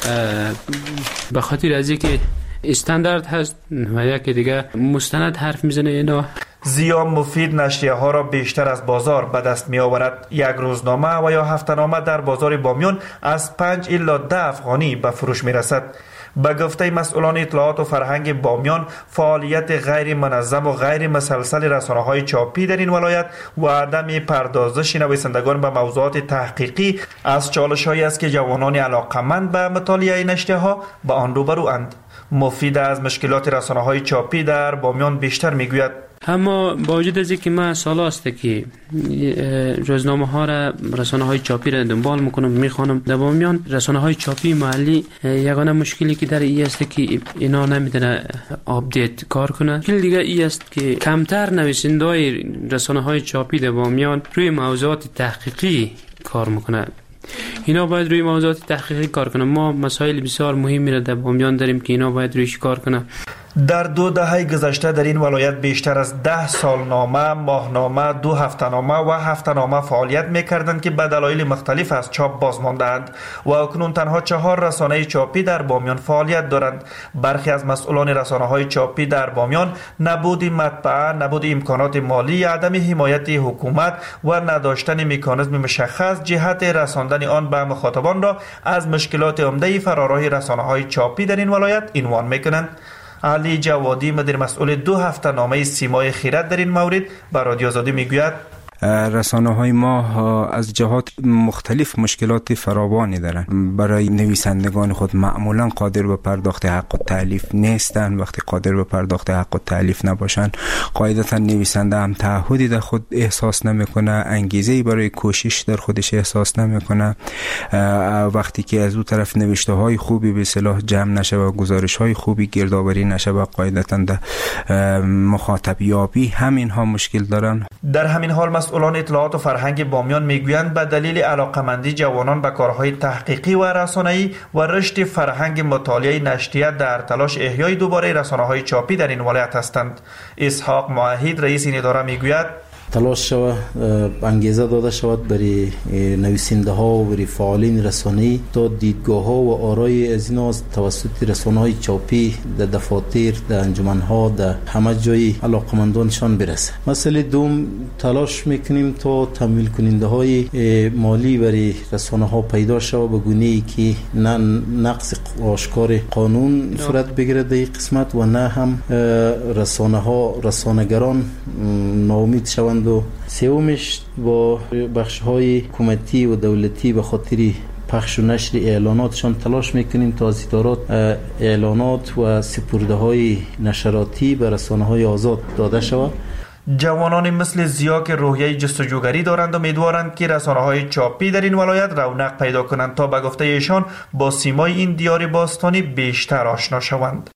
به خاطر از اینکه استاندارد هست و یکی دیگه مستند حرف میزنه اینا. زیا مفید نشریه ها را بیشتر از بازار به دست می آورد. یک روزنامه و یا هفته‌نامه در بازار بامیان از پنج الی ده افغانی به فروش می رسد. به گفته مسئولان اطلاعات و فرهنگ بامیان، فعالیت غیر منظم و غیر مسلسل رسانه‌های چاپی در این ولایت و عدم پردازش نویسندگان به موضوعات تحقیقی از چالش‌هایی است که جوانان علاقمند به مطالعه نشریه‌ها به آن روبروند. مفید از مشکلات رسانه‌های چاپی در بامیان بیشتر میگوید. اما با وجود از اینکه من سال است که روزنامه ها را رسانه های چاپی را دنبال میکنم میخوانم، در بامیان رسانه های چاپی محلی یگانه مشکلی که در ای است که اینا نمیتونه آپدیت کار کنه. مشکل دیگه ای است که کمتر نویسنده‌های رسانه های چاپی در بامیان روی موضوعات تحقیقی کار میکنه. اینا باید روی موضوعات تحقیقی کار کنه. ما مسائل بسیار مهمی را در بامیان داریم که اینا باید رویش کار کنه. در دو دهه گذشته در این ولایت بیشتر از ده سالنامه، ماهنامه، دو هفته‌نامه و هفته‌نامه فعالیت می‌کردند که به دلایل مختلف از چاپ باز مانده‌اند و اکنون تنها چهار رسانه چاپی در بامیان فعالیت دارند. برخی از مسئولان رسانه‌های چاپی در بامیان نبود مطبعه، نبود امکانات مالی، عدم حمایت حکومت و نداشتن مکانیزم مشخص جهت رساندن آن به مخاطبان را از مشکلات عمده فراراه رسانه‌های چاپی در این ولایت عنوان می‌کنند. علی جوادی مدیر مسئول دو هفته‌نامه سیمای خیرات در این مورد به رادیو آزادی میگوید رسانه های ما از جهات مختلف مشکلات فراوانی دارند. برای نویسندگان خود معمولا قادر به پرداخت حق و تألیف نیستند. وقتی قادر به پرداخت حق و تألیف نباشند قاعدتا نویسنده هم تعهدی در خود احساس نمیکنه، انگیزه‌ای برای کوشش در خودش احساس نمیکنه. وقتی که از اون طرف نوشته های خوبی به اصطلاح جمع نشه و گزارش های خوبی گردآوری نشه و قاعدتا در مخاطب یابی همین ها مشکل دارن. در همین حال مسئولان اطلاعات و فرهنگ بامیان میگویند به دلیل علاقمندی جوانان به کارهای تحقیقی و رسانه‌ای و رشد فرهنگ مطالعه نشریات در تلاش احیای دوباره رسانه‌های چاپی در این ولایت هستند. اسحاق معاهد رئیس این اداره میگوید تلاش شود انگیزه داده شود برای نویسنده ها و برای فعالین رسانه‌ای تا دیدگاه ها و آرای از اینا توسط رسانه های چاپی در دفاتر، در انجمن ها، در همه جای علاقمندانشان برسه. مسئله دوم تلاش میکنیم تا تمویل کننده های مالی برای رسانه ها پیدا شود به گونه‌ای که نه نقص آشکار قانون صورت بگیره در این قسمت و نه هم رسانه ها رسانه‌گران ناامید شوند. و سومش با بخش های حکومتی و دولتی به خاطر پخش و نشر اعلاناتشان تلاش میکنیم تا از ادارات اعلانات و سپرده های نشراتی به رسانه های آزاد داده شود. جوانان مثل زیا که روحیه جستجوگری دارند و امیدوارند که رسانه‌های چاپی در این ولایت رونق پیدا کنند تا به گفته ایشان با سیمای این دیار باستانی بیشتر آشنا شوند.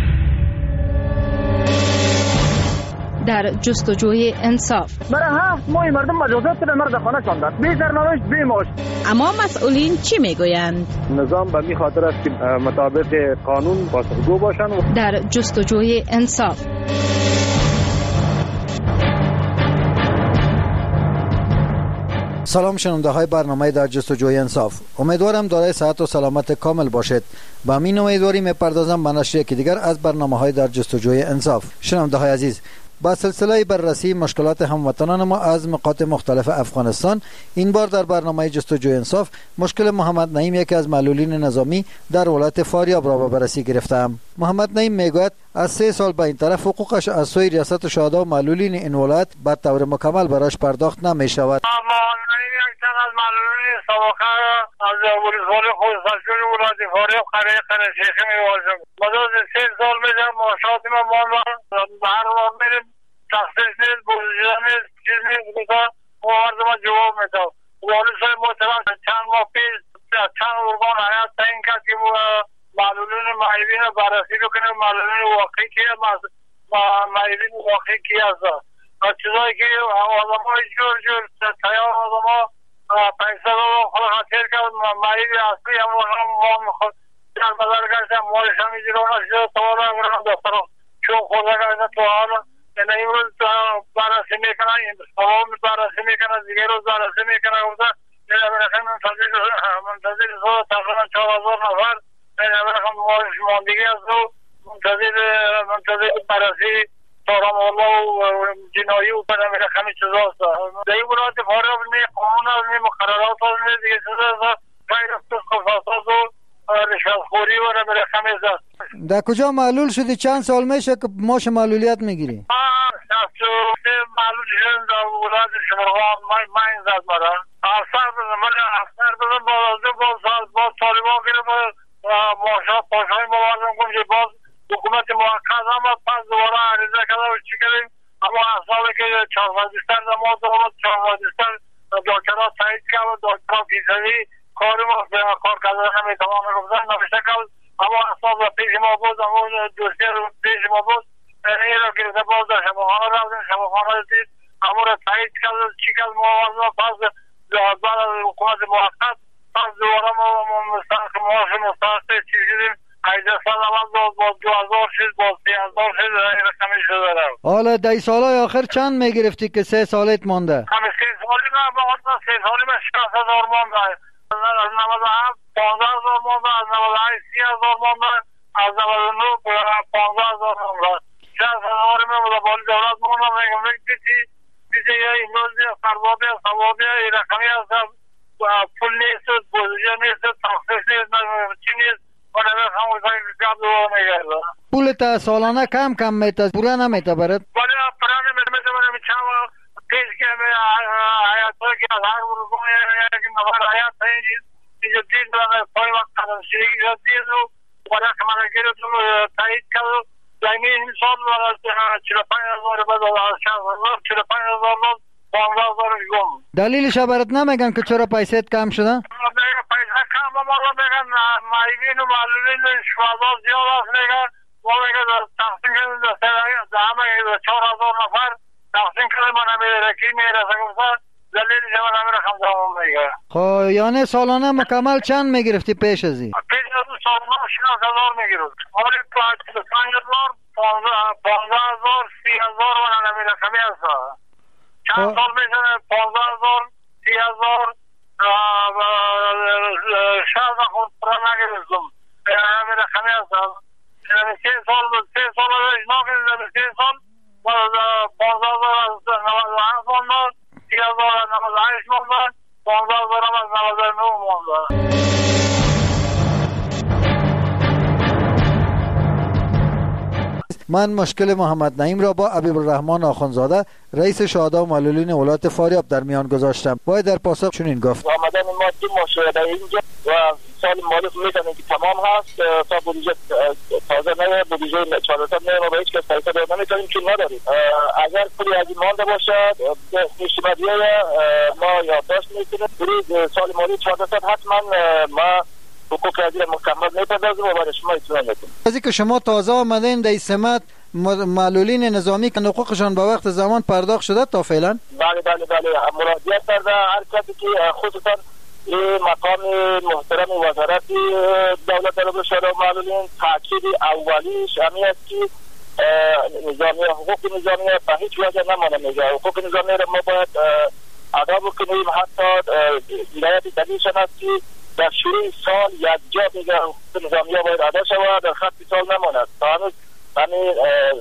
در جستجوی انصاف برای هفت ماه مردم مجازات به مرد خانه چاندند، بی سرنوشت بی معاش. اما مسئولین چی میگویند؟ نظام به می خاطر است که مطابق قانون پاسخگو باشند. در جستجوی انصاف سلام شنونده های برنامه در جستجوی انصاف، امیدوارم دارای صحت و سلامت کامل باشید. با همین امیدواری میپردازم به نشر یکی دیگر از برنامه های در جستجوی انصاف. شنونده های عزیز، با سلسله بررسی مشکلات هموطنان ما از مقاطع مختلف افغانستان، این بار در برنامه جستجوی انصاف مشکل محمد نعیم، یکی از معلولین نظامی در ولایت فاریاب را به بررسی گرفتم. محمد نعیم میگوید از سه سال به این طرف حقوقش از سوی ریاست شهدا و معلولین این ولایت به طور مکمل براش پرداخت نمی شود. از معلولین سابقه از ولسوالی خودسرشون ولایت فاریاب قریه قریه شیخی میوازم. مدد سه سال میشم معاشات ما مان به هر وقت میریم تخصیص نیست، بوزیده نیست، چیز نیست بکن مواردم جواب میدم. والد صاحب محترم چند ماه پیش چند ارگان حیات تعیین کرد که معلولین معیبین بررسی بکنه. معلولین واقعی که معیبین واقعی کی هست چیزایی که آدم های جور جور تیار آدم ها پیسه رو خود خطیر کرد معیب اصلی هم ما میخواد در بزر گشت مالش هم ایجرانه شده توالا هم دفتر چون خورده گشت تو حال یعنی این روز بررسی میکنن، این سوام بررسی میکنن، دیگه روز بررسی میکنن گفته یعنی برخیم منتظر منتظر سو تقریبا چهار هزار نفر یعنی برخیم مالش ماندگی از رو منتظر منتظر بررسی تارم الله و جنایی و بدم برخیم چیز هست. در این ولایت فاریاب نی قانون هست، نی مقررات هست، نی دیگه چیز هست، غیر از خصاصات و رشوتخوری و برخیم هست. در کجا معلول شدی؟ چند سال میشه که ماش معلولیت میگیری؟ معلول شدن در ولایت شمرغان من این زد مرا افسر بزن من افسر بزن باز باز طالبان گره معاشات پاشهای موازم کن که باز حکومت موقت هم پس دوباره عریضه کرده و چی کردیم اما اصلاحه که چهارفادیستر در ما دارد چهارفادیستر دکترها تایید کرد و دکترها فیصدی کاری ما کار کرده نمیتوانه گفتن نوشته کرد اما اصلاح پیش ما بود اما دوستی رو پیش ما بود این رو گرفته باز در شباخانه رفتیم شباخانه دید اما رو تایید کرد چی کرد موازم پس بعد از حکومت موقت پس دوباره ما مستحق مواشم مستحق چی شدیم هجده سال اول با دو هزار شد با سی هزار شد این رقمی شده دارم. حالا دی سالهای آخر چند میگرفتی که سه سالت مانده؟ همه سه سالی من با خود سه سالی من شصت هزار مانده، از نود و هفت پانزده هزار مانده، از نود و هشت سی هزار مانده، از نود و نه پانزده هزار مانده. شصت هزار من بوده بالی دولت مانده. میگم دیدی دیدی یا امروز یا فردا یا سبا یا این رقمی هستم پول نیست، بودجه نیست، تخصیص نیست، چی نیست. پولت سالانه کم کم میته پورا نمیته برات؟ ولی پورا نمیته. من چند پیش که حیات که از هر روزگاه یک نفر حیات اینجا اینجا دید پای وقت قدم شدگی را دید و برای که من گرد و تایید کرد و یعنی این سال چهل و پنج هزار بعد از شصت هزار چهل و پنج هزار بعد پانزده هزار گم. دلیلش برات نمیگن که چرا پیسیت کم شده؟ پیسه کم ما میگن مایبین و معلولین شهدا زیاد است میگن ما میگن تقسیم کنیم در همه چهار هزار نفر تقسیم کنیم من نمیره کی میرسه گفته دلیلش من نمیره خمسه میگه. خب یعنی سالانه مکمل چند میگرفتی پیش ازی؟ پیش از سالانه شصت هزار میگرفت. حالی پنج هزار پانزده هزار سی هزار من نمیره کمی هست. چند سال میشنه پانزده هزار سی هزار شاید خود پرا نگرفتم. همین رقمی هستم. سه سال سه سال ناقص سه سال پانزده هزار نود و هفت مانده، سی هزار نود و هشت مانده، پانزده هزار از نود و نه مانده. من مشکل محمد نعیم را با حبیب الرحمن آخوندزاده رئیس شهدا و معلولین ولایت فاریاب در میان گذاشتم. باید در پاسخ چنین گفت: آمدن ما دو مشاهده اینجا و سال مالی میدونیم که تمام هست تا بودجه تازه نه بودجه چهارصد نه ما هیچ کس پیسه داد نمیتونیم که نداریم. اگر پولی از این مانده باشد نشیمدی ما یادداشت میکنیم برید سال مالی چهارصد حتما ما حقوق ازی مکمل میپردازیم و برای شما اطلاع میدیم. از اینکه شما تازه آمدین در سمت معلولین نظامی که حقوقشان به وقت زمان پرداخت شده تا فعلا؟ بله بله بله مراجعه کرده هر کسی که خصوصا این مقام محترم وزارت دولت در شهدا و معلولین تاکید اولیش همین است که نظامی حقوق نظامی به هیچ وجه نمانه میگه. حقوق نظامی را ما باید ادا بکنیم. حتی ولایت دلیلشان است که در شروع سال یک جا دیگر حقوق نظامی ها باید ادا شود در خط سال نماند. تا هنوز همین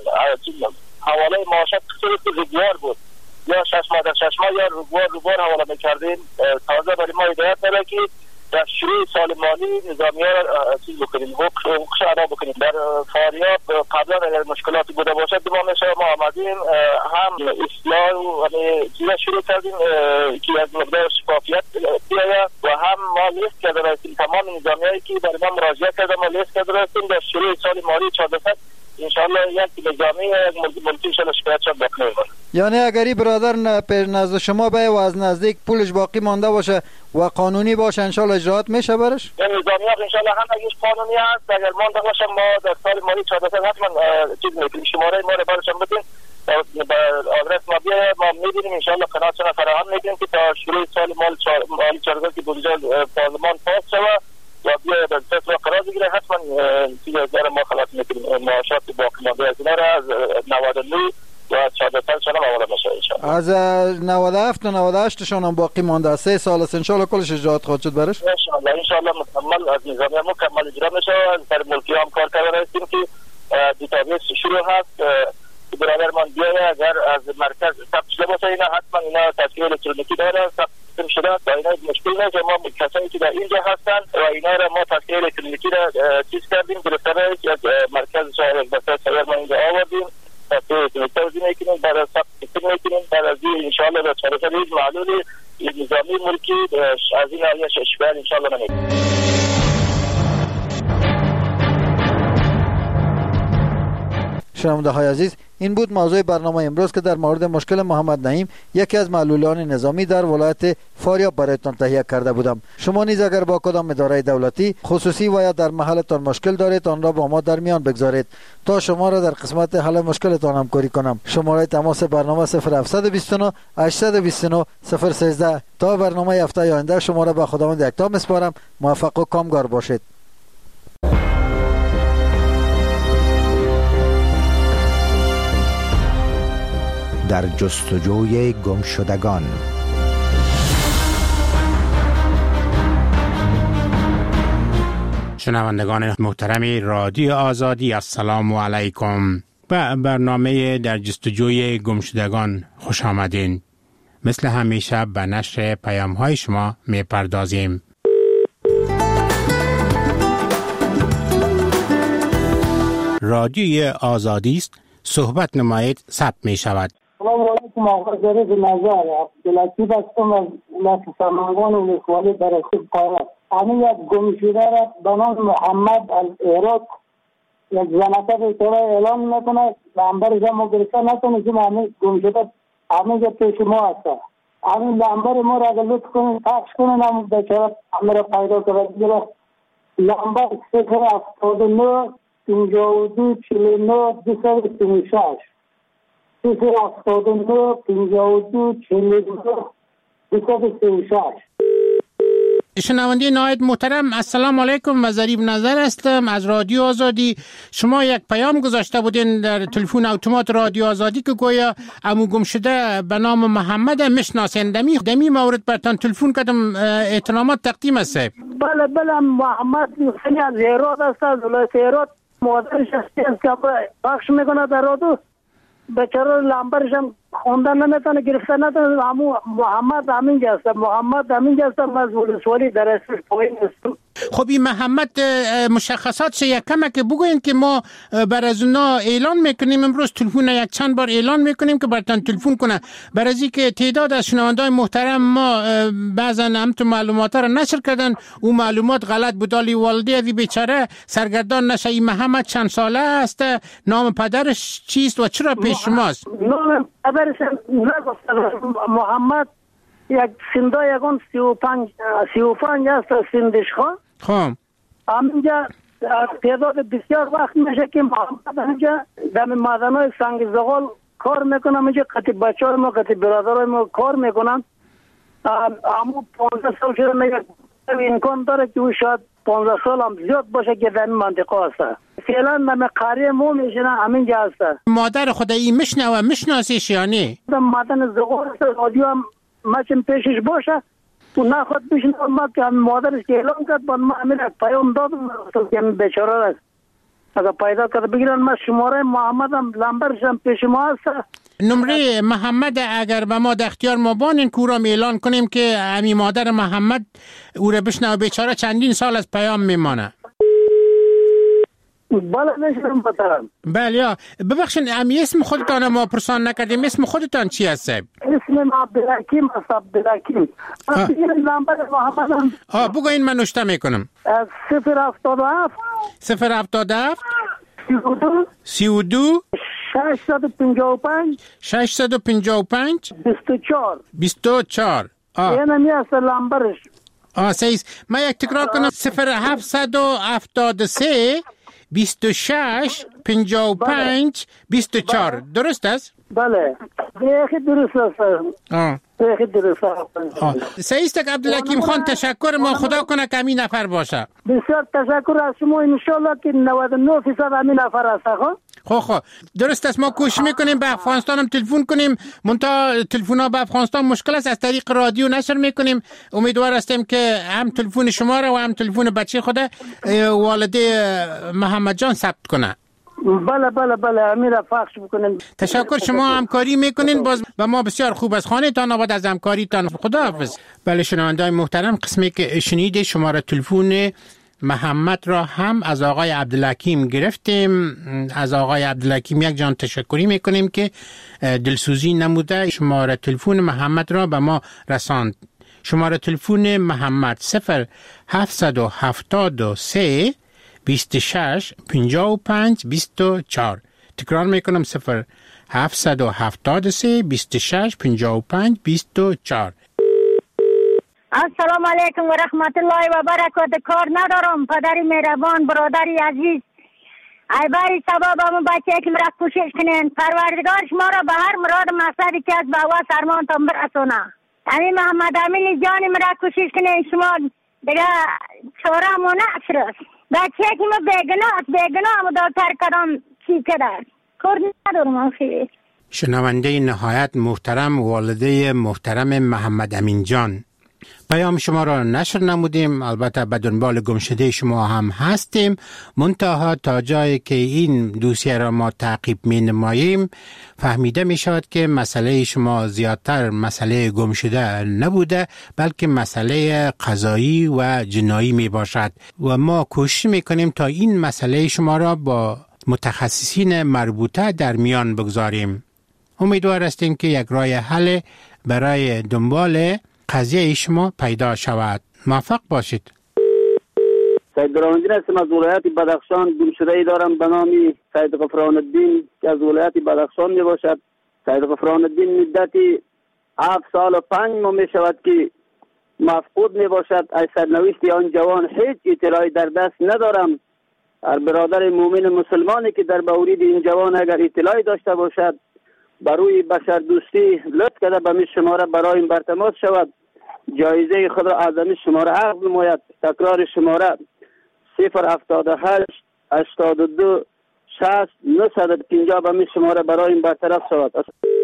حواله معاشات صورت رگوار بود یا شش ماه در شش ماه یا رگوار رگوار حواله میکردیم. تازه برای ما هدایت داره که در شروع سال مالی نظامی ها را چیز بکنیم حقوقش ادا بکنیم. در فاریاب قبلا اگر مشکلاتی بوده باشد دو ماه ما آمدیم هم اصلاح و چیزا شروع کردیم که از مقدار شفافیت بیاید و هم ما لیست کرده رایستیم تمام نظامی هایی که برای ما مراجعه کرده ما لیست کرده رایستیم در شروع سال مالی چهارصد انشاءالله یک نظامی یک ملکی شده شکایت شد باقی میمونه. یعنی اگری برادر نزد شما به و از نزدیک پولش باقی مانده باشه و قانونی باشه انشاءالله اجراات میشه برش؟ این نظامی ها انشاءالله هم اگرش قانونی هست اگر مانده باشه ما در سال مالی چهارصد حتما چیز میکنیم شماره ما رو برشان بدیم به آدرس ما بیاید ما میبینیم انشاءالله قناعتشان فراهم میکنیم که تا شروع سال مالی چهارصد که بودجه پارلمان پاس شود و بیاید در دست و قرار بگیره حتما چیز از داره ما خلاص میکنیم. معاشات باقی مانده از اینا را از نود و نه و چهارصد شان هم آورده میشه انشاءالله. از نود و هفت و نود و هشت شان هم باقی مانده سه سال است انشاءالله کلش اجراات خواهد شد برش؟ انشاءالله انشاءالله مکمل از نظامی مکمل اجرا میشه. سر ملکی هم کار کرده هستیم که دیتابیس شروع هست برادر من بیاید اگر از مرکز ثبت شده باشه اینا حتما اینا تصویر الکترونیکی داره ثبت شده با اینا مشکل نیست. ما کسایی که در اینجا هستن و اینا را ما تصویر الکترونیکی را چیز کردیم گرفتاره که از مرکز شهر البته سوار ما اینجا آوردیم تصویر الکترونیکی توزیع میکنیم برای ثبت میکنیم برای از این انشاءالله در چهارصد هیچ معلولی نظامی ملکی از این آیه شکایت انشاءالله نمیکنیم. شنونده های عزیز، این بود موضوع برنامه امروز که در مورد مشکل محمد نعیم یکی از معلولان نظامی در ولایت فاریاب برایتان تهیه کرده بودم. شما نیز اگر با کدام اداره دولتی خصوصی و یا در محلتان مشکل دارید آن را با ما در میان بگذارید تا شما را در قسمت حل مشکلتان همکاری کنم. شماره تماس برنامه صفر هفت دو نه هشت دو نه صفر یک سه. تا برنامه هفته آینده شما را به خداوند یکتا میسپارم. موفق و کامگار باشید. در جستجوی گمشدگان. شنوندگان محترم رادیو آزادی، السلام علیکم. به برنامه در جستجوی گمشدگان خوش آمدین. مثل همیشه به نشر پیام های شما می پردازیم. رادیوی آزادی است، صحبت نمایید ثبت می شود. سلام علیکم آقای جریف نظر عبداللطیف هستم از ولایت سمنگان ولسوالی برسید قارت. همین یک گمشده را به نام محمد العراق یک زنکه به طور اعلام میکنه لنبرش هم گرفته نتونستیم همین گمشده همین که پیش ما هست. همین لنبر ما را اگر لطف کنین پخش کنین همون بیچاره همه را پیدا کنه دیگه. لنبر صفر هفتاد و نه پنجاه و دو چهل و نه دویست و سی و شش صفر هفتاد و نه پنجاه و دو چهل و نه دویست و سی و شش. شنونده نهایت محترم، السلام علیکم. ظریف نظر هستم از رادیو آزادی. شما یک پیام گذاشته بودین در تلفن اتومات رادیو آزادی که گویا عمو گم شده به نام محمد میشناسین. دمی دمی مورد برتان تلفن کردم، احترامات تقدیم است. بله بله محمد خیلی از هرات است، از ولایت هرات. مادرش است که بخش میکنه در رادیو، بیچاره لنبرش هم خوندن نمیتونه گرفته نتونه. همون محمد همین هست، محمد همین هست از ولسوالی در اسم پایین هستم. خب این محمد مشخصات یک کمه که بگوین که ما بر از اونا اعلان میکنیم. امروز تلفن یک چند بار اعلان میکنیم که برتان تلفن کنه، بر از اینکه تعداد از شنوندای محترم ما بعضا هم تو معلومات را نشر کردن، او معلومات غلط بود. علی والده از بیچاره سرگردان نشه. این محمد چند ساله است؟ نام پدرش چیست و چرا پیش شماست؟ نام پدرش محمد یک سندا یکون سی و پنج سی و پنج است سندش خواه. خب همینجا تعداد بسیار وقت میشه که محمد همینجا دم معدنهای سنگ زغال کار میکنم. همینجا قطع بچه های ما قطع برادرهای ما کار میکنم. همون پانزده سال شده میگه امکان داره که او شاید پانزده سال هم زیاد باشه که در این منطقه هست. فعلا دم قریه مو میشنه همینجا هست. مادر خدایی میشنوه میشناسیش یا نه؟ دم معدن زغال است، رادیو هم مچم پیشش باشه تو نخواد بشنه. ما که هم مادرش که اعلام کرد با ما همین پیام دادم که همین بیچاره است اگر پیدا کرده بگیرن. ما شماره محمد هم لنبرش هم پیش ما هست. نمره محمد اگر به ما در اختیار ما بانین کورام اعلان کنیم که همین مادر محمد او را بشنه و بیچاره چندین سال از پیام میمانه. بله نشدم بطرم. بله یا ببخشین امی اسم خودتان ما پرسان نکردیم، اسم خودتان چی هست؟ اسم عبدالحکیم است. عبدالحکیم نمبر محمد هم آه بگو این من نوشته میکنم. صفر هفتاد و هفت صفر هفتاد و هفت سی و دو سی و دو ششصد و پنجاه و پنج ششصد و پنجاه و پنج بیست و چهار بیست و چهار. آه این همی است لمبرش. آه سیز ما یک تکرار کنم. صفر هفتصد و هفتاد و سه بیست و شش پنجاه و پنج بیست و چهار. درست است؟ بله دیگه درست است. آه دیگه درست است. سیستک عبدالحکیم خان تشکر ما، خدا کنه که همین نفر باشه. بسیار تشکر از شما، انشالله که نود و نه درصد همین نفر است. خب خب درست است. ما کوشش میکنیم به افغانستان هم تلفن کنیم، منتها تلفن ها به افغانستان مشکل است، از طریق رادیو نشر میکنیم. امیدوار هستیم که هم تلفن شما را و هم تلفن بچه خود والده محمد جان ثبت کنه. بله بله بله امیر پخش بکنیم. تشکر. شما همکاری میکنین باز به ما بسیار خوب است. خانه تان آباد از همکاریتان. خداحافظ. بله شنونده‌های محترم، قسمی که شنید شماره تلفن محمد را هم از آقای عبدالحکیم گرفتیم. از آقای عبدالحکیم یک جان تشکری میکنیم که دلسوزی نموده شماره تلفن محمد را به ما رساند. شماره تلفن محمد صفر هفتصد و هفتاد و سه بیست و شش پنجاه و پنج بیست و چهار. تکرار میکنم صفر هفتصد و هفتاد و سه بیست و شش پنجاه و پنج بیست و چهار. السلام علیکم و رحمت الله و برکاته. کار ندارم پدری مهربان برادری عزیز، ای باری سبب همون بچه که مرا کوشش کنین پروردگار شما را به هر مراد مقصدی که از بوا سرمان تان برسونه. همین محمد امین جانی مرا کوشش کنین شما دیگه چاره همون نشر است. بچه که ما بیگناه بیگناه همون دارتر کدام چی کدر کار ندارم. آخی شنونده نهایت محترم والده محترم محمد امین جان، پیام شما را نشر نمودیم، البته به دنبال گمشده شما هم هستیم، منتها تا جایی که این دوسیه را ما تعقیب می نماییم فهمیده می شود که مسئله شما زیادتر مسئله گمشده نبوده بلکه مسئله قضایی و جنایی می باشد و ما کوشش می کنیم تا این مسئله شما را با متخصصین مربوطه در میان بگذاریم. امیدوار هستیم که یک راه حل برای دنبال قضیه شما پیدا شود. موفق باشید. سید برهان‌الدین هستم از ولایت بدخشان. گمشده‌ای دارم به نام سید غفران الدین که از ولایت بدخشان می باشد. سید غفران الدین مدتی هفت سال و پنج ماه می شود که مفقود می باشد. از سرنوشت آن جوان هیچ اطلاعی در دست ندارم. هر برادر مومن مسلمانی که در مورد این جوان اگر اطلاعی داشته باشد برای بشر دوستی لطف کرده به می شماره برای این برتماس شود. جایزه خود را از این شماره عقد نماید. تکرار شماره صفر هفتاد و هشت هشتاد و دو شصت نهصد و پنجاه به می شماره برای این برطرف شود.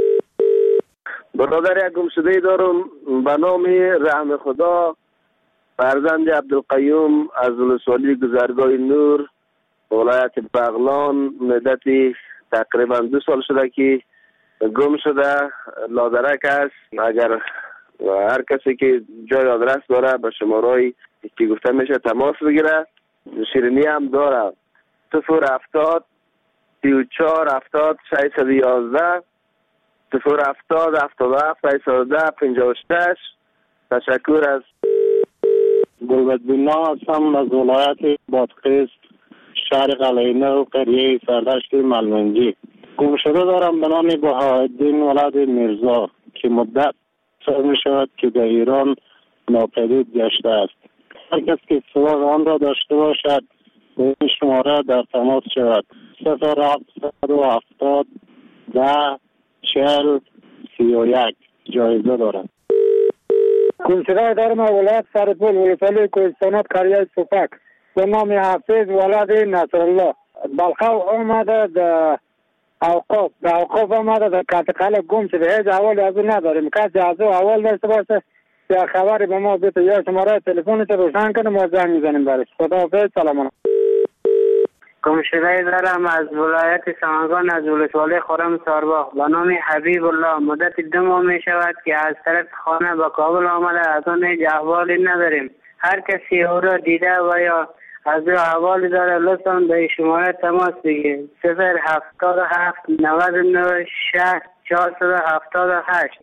برادر یک گمشده‌ای دارم به نام رحم خدا، فرزند عبدالقیوم از ولسوالی گذرگاه نور ولایت بغلان. مدتی تقریبا دو سال شده که گم شده، لادرک است. اگر هر کسی که جای آدرس داره به شماره‌ای که گفته میشه تماس بگیره. شیرینی هم داره صفر هفتاد سی و چهار هفتاد ششصد و یازده صفر هفتاد هفتاد و هفت ششصد و ده پنجاه و شش. تشکر از گلبد بینا هستم از ولایت بادغیس شهر قلعه‌نو و قریه سردشت ملمنجی. گمشده دارم به نام بهاءالدین ولد میرزا که مدت سال می شود که در ایران ناپدید گشته است. هر کس که سراغ آن را داشته باشد به این شماره در تماس شود. صفر هفتصد و هفتاد ده چهل سی و یک. جایزه دارد. گمشده دارم ولایت سرپول ولسوالی کوهستانات قریه سوپک به نام حافظ ولد نصرالله. بلخو آمده در اوقاف در اوقاف آمده در کاتقل گم شده. هیچ احوالی از اون نداریم. کسی از اون احوال داشته باشه یا خبری به ما بده یا شماره تلفنش روشن کنیم و زنگ میزنیم برش. خداحافظ. سلام علیکم. گمشده دارم از ولایت سمنگان از ولسوالی خرم سارباغ به نام حبیب الله. مدت دو ماه می شود که از طرف خانه به کابل آمده. از اون هیچ احوالی نداریم. هر کسی او را دیده و یا از او احوالی داره لطفاً به شماره تماس بگیرید. صفر هفتاد و هفت نود و نه شصت چهارصد و هفتاد و هشت.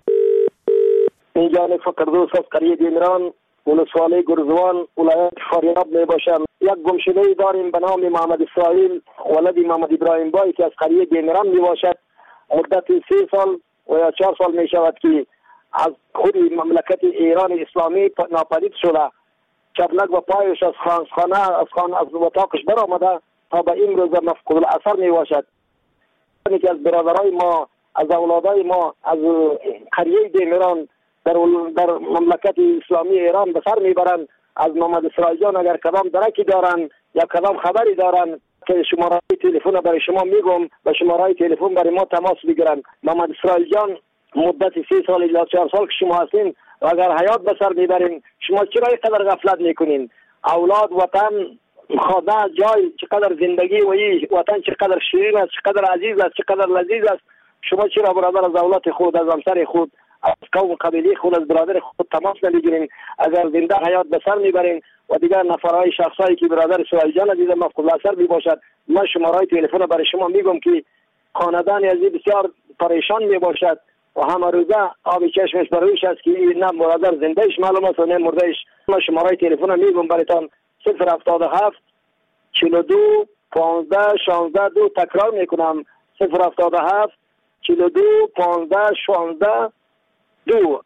اینجا فقردوس از قریه دیمران ولسوالی گرزوان ولایت فاریاب می باشم. یک گمشده‌ای داریم به نام محمد اسرائیل ولد محمد ابراهیم بای که از قریه دیمران می باشد. مدت سه سال و یا چهار سال می شود که از خود مملکت ایران اسلامی ناپدید شده. چپلک و پایش از خانه از خانه از اتاقش برآمده تا به این روز مفقود الاثر می باشد. که از برادرای ما از اولادای ما از قریه دیمران در در مملکت اسلامی ایران به سر میبرند. از محمد اسرائیل جان اگر کدام درکی دارن یا کدام خبری دارن که شماره تلفن برای شما میگم به شماره تلفن برای ما تماس بگیرن. محمد اسرائیل جان مدت سه سال یا چهار سال که شما هستین و اگر حیات به سر میبرین شما چرا اینقدر غفلت میکنین؟ اولاد وطن خدا جای چقدر زندگی و این وطن چقدر شیرین است، چقدر عزیز است، چقدر لذیذ است. شما چرا برادر از اولاد خود از همسر خود از قوم قبیله خود از برادر خود تماس نمیگیرین؟ اگر زنده حیات به سر میبرین و دیگر نفرهای شخصایی که برادر اسرائیل جان عزیز مفقود الاثر می باشد من شماره تلفن برای شما میگم که خاندان عزیز بسیار پریشان می باشد و همه روزه آب چشمش برویش است که نه برادر زندهش معلوم است و نه مردهش. من شماره تلفن میگم برایتان صفر هفتاد و هفت چهل و دو پانزده شانزده دو. تکرار میکنم صفر هفتاد و هفت چهل و دو پانزده شانزده دو.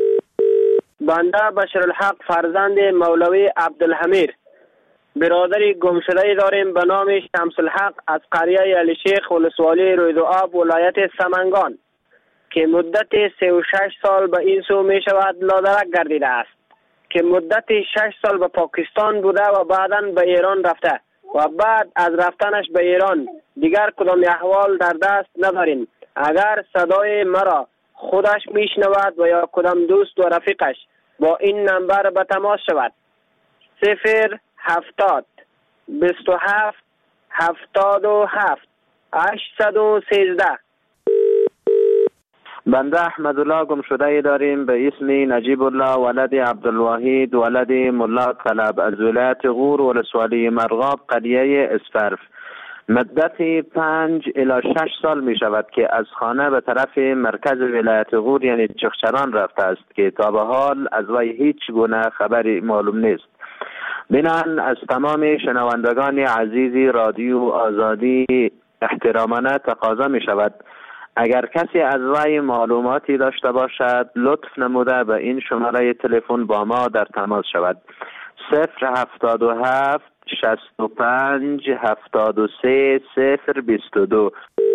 بنده بشرالحق فرزند مولوی عبدالحمید برادری گمشده داریم به نام شمس الحق از قریه علی شیخ ولسوالی رویدوآب ولایت سمنگان که مدت سه و شش سال به این سو می شود لادرک گردیده است که مدت شش سال به پاکستان بوده و بعدا به ایران رفته و بعد از رفتنش به ایران دیگر کدام احوال در دست نداریم. اگر صدای مرا خودش میشنود و یا کدام دوست و رفیقش با این نمبر به تماس شود. صفر هفتاد بیست و هفت هفتاد و هفت هشتصد و سیزده. بنده احمدالله گمشده داریم به اسم نجیب الله ولد عبدالواحد ولد ملا طلب از ولایت غور ولسوالی مرغاب قریه اسفرف. مدت پنج الی شش سال می شود که از خانه به طرف مرکز ولایت غور یعنی چخچران رفته است که تا به حال از وی هیچ گونه خبری معلوم نیست. بنان از تمام شنوندگان عزیز رادیو آزادی احترامانه تقاضا می شود اگر کسی از وی معلوماتی داشته باشد لطف نموده به این شماره تلفن با ما در تماس شود. صفر هفتاد و هفت شصت و پنج هفتاد و سه صفر بیست و دو.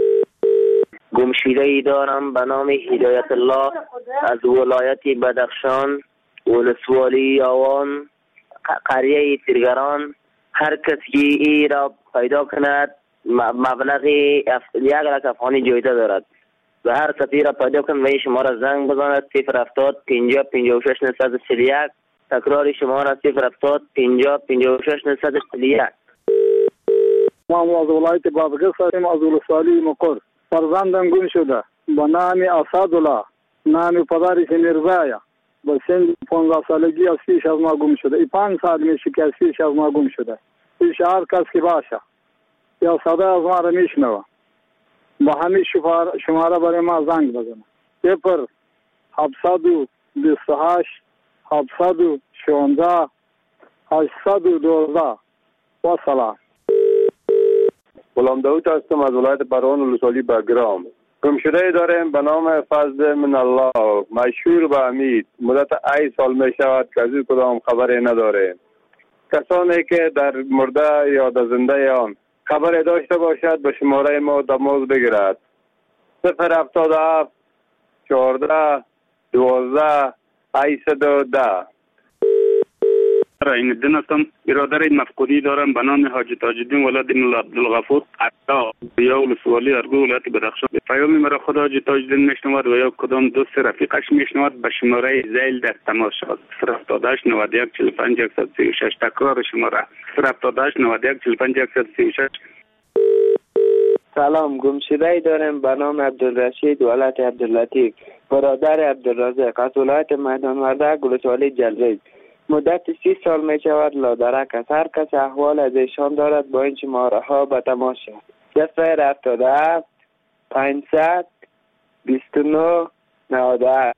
گمشیده ای دارم به نام هدایت الله از ولایت بدخشان ولسوالی آوان قریه تیرگران. هر کسی ای را پیدا کند مبلغ یک لک افغانی جایزه دارد و هر کسی را پیدا کند و این شماره زنگ بزند صفر هفتاد پنجاه پنجاه و شش نهصد و چهل و یک. تکرار شماره صفر هفتاد پنجاه پنجاه و شش نهصد و چهل و یک. ما از ولایت بادغیس هستیم از ولسوالی مقر. فرزندم گم شده با نام اسدالله نام پدرش میرزایا با سن پانزده سالگی از پیش از ما گم شده. ای پنج سال میشه که از پیش از ما گم شده. پیش هر کس که باشه یا صدا از ما را میشنوه با همین شماره برای ما زنگ بزنه. صفر هفتصد و بیست و هشت هفتصد و شانزده هشتصد و دوازده. و سلام. غلام داود هستم از ولایت بروان ولسوالی بگرام. گمشده داریم به نام فضل من الله مشهور به امید. مدت ای سال می شود که از این کدام خبری نداره. کسانی که در مرده یا در زنده آن خبری داشته باشد به شماره ما تماس بگیرد. صفر هفتاد و هفت چهارده دوازده هشتصد و ده. این الدین هستم. برادر مفقودی دارم به نام حاجی تاج الدین ولد ملا عبدالغفور عطا یا ولسوالی ارگو ولایت بدخشان. پیام مرا خود حاجی تاج الدین میشنود و یا کدام دوست رفیقش میشنود به شماره زیل در تماس شود. صفر هفتاد و هشت نود و یک چهل و پنج صد و سی و شش. تکرار شماره صفر هفتاد و هشت نود و یک چهل و پنج صد و سی و شش. سلام. گمشده ای دارم به نام عبدالرشید ولد عبداللطیف برادر عبدالرزاق از ولایت میدان وردک ولسوالی جلریز. مدت سی سال می شود لادرک است. هر کس احوال از ایشان دارد با این شماره ها به تماس شود. صفر هفتاد و هفت پانصد بیست و نه نود و هشت.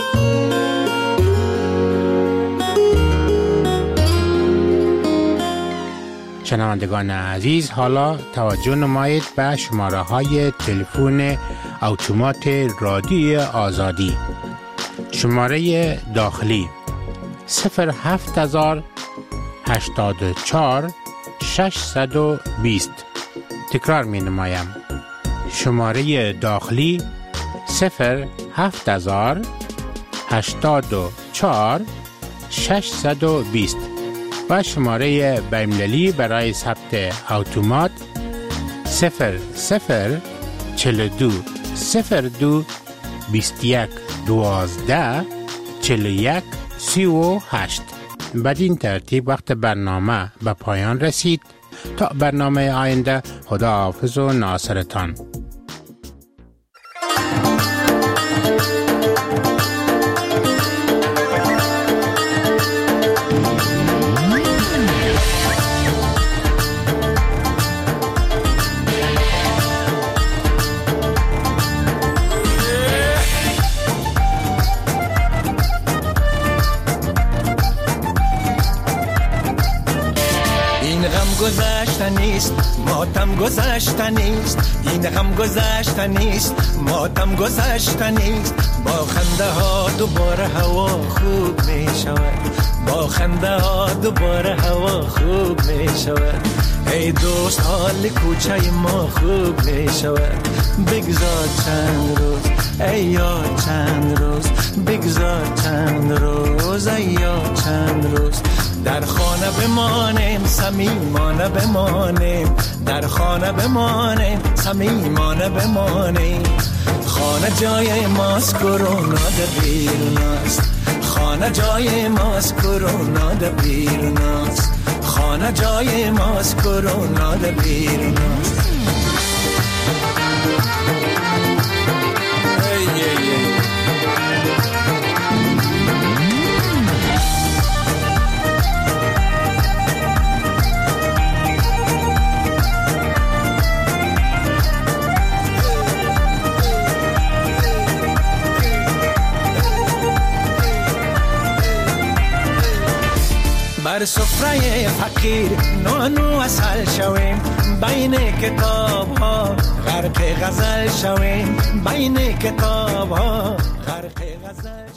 شنوندگان عزیز، حالا توجه نمایید به شماره های تلفن اتومات رادیو آزادی. شماره داخلی صفر هفت هزار هشتاد و چهار ششصد و بیست. تکرار می نمایم. شماره داخلی صفر هفت هزار هشتاد و چهار ششصد و بیست و شماره بین‌المللی برای ثبت اتومات صفر صفر چهل و دو صفر دو بیست و یک دوازده چهل و یک سی و هشت. بدین ترتیب وقت برنامه به پایان رسید. تا برنامه آینده، خدا حافظ و ناصرتان. گذشته نیست ماتم گذشته نیست، این غم گذشته نیست ماتم گذشته نیست. با خنده ها دوباره هوا خوب می شود، با خنده ها دوباره هوا خوب می شود. ای دوست حال کوچه ما خوب می شود. بگذار چند روز ای یار چند روز، بگذار چند روز ای یار چند روز. در خانه بمانیم صمیمانه بمانیم، در خانه بمانیم صمیمانه بمانیم. خانه جای ماست کرونا در بیرون است، خانه جای ماست کرونا در بیرون است، خانه جای ماست کرونا در بیرون است. بر سفره فقیر نانو اصل شویم، بین کتاب ها غرق غزل شویم، بین کتاب ها غرق غزل.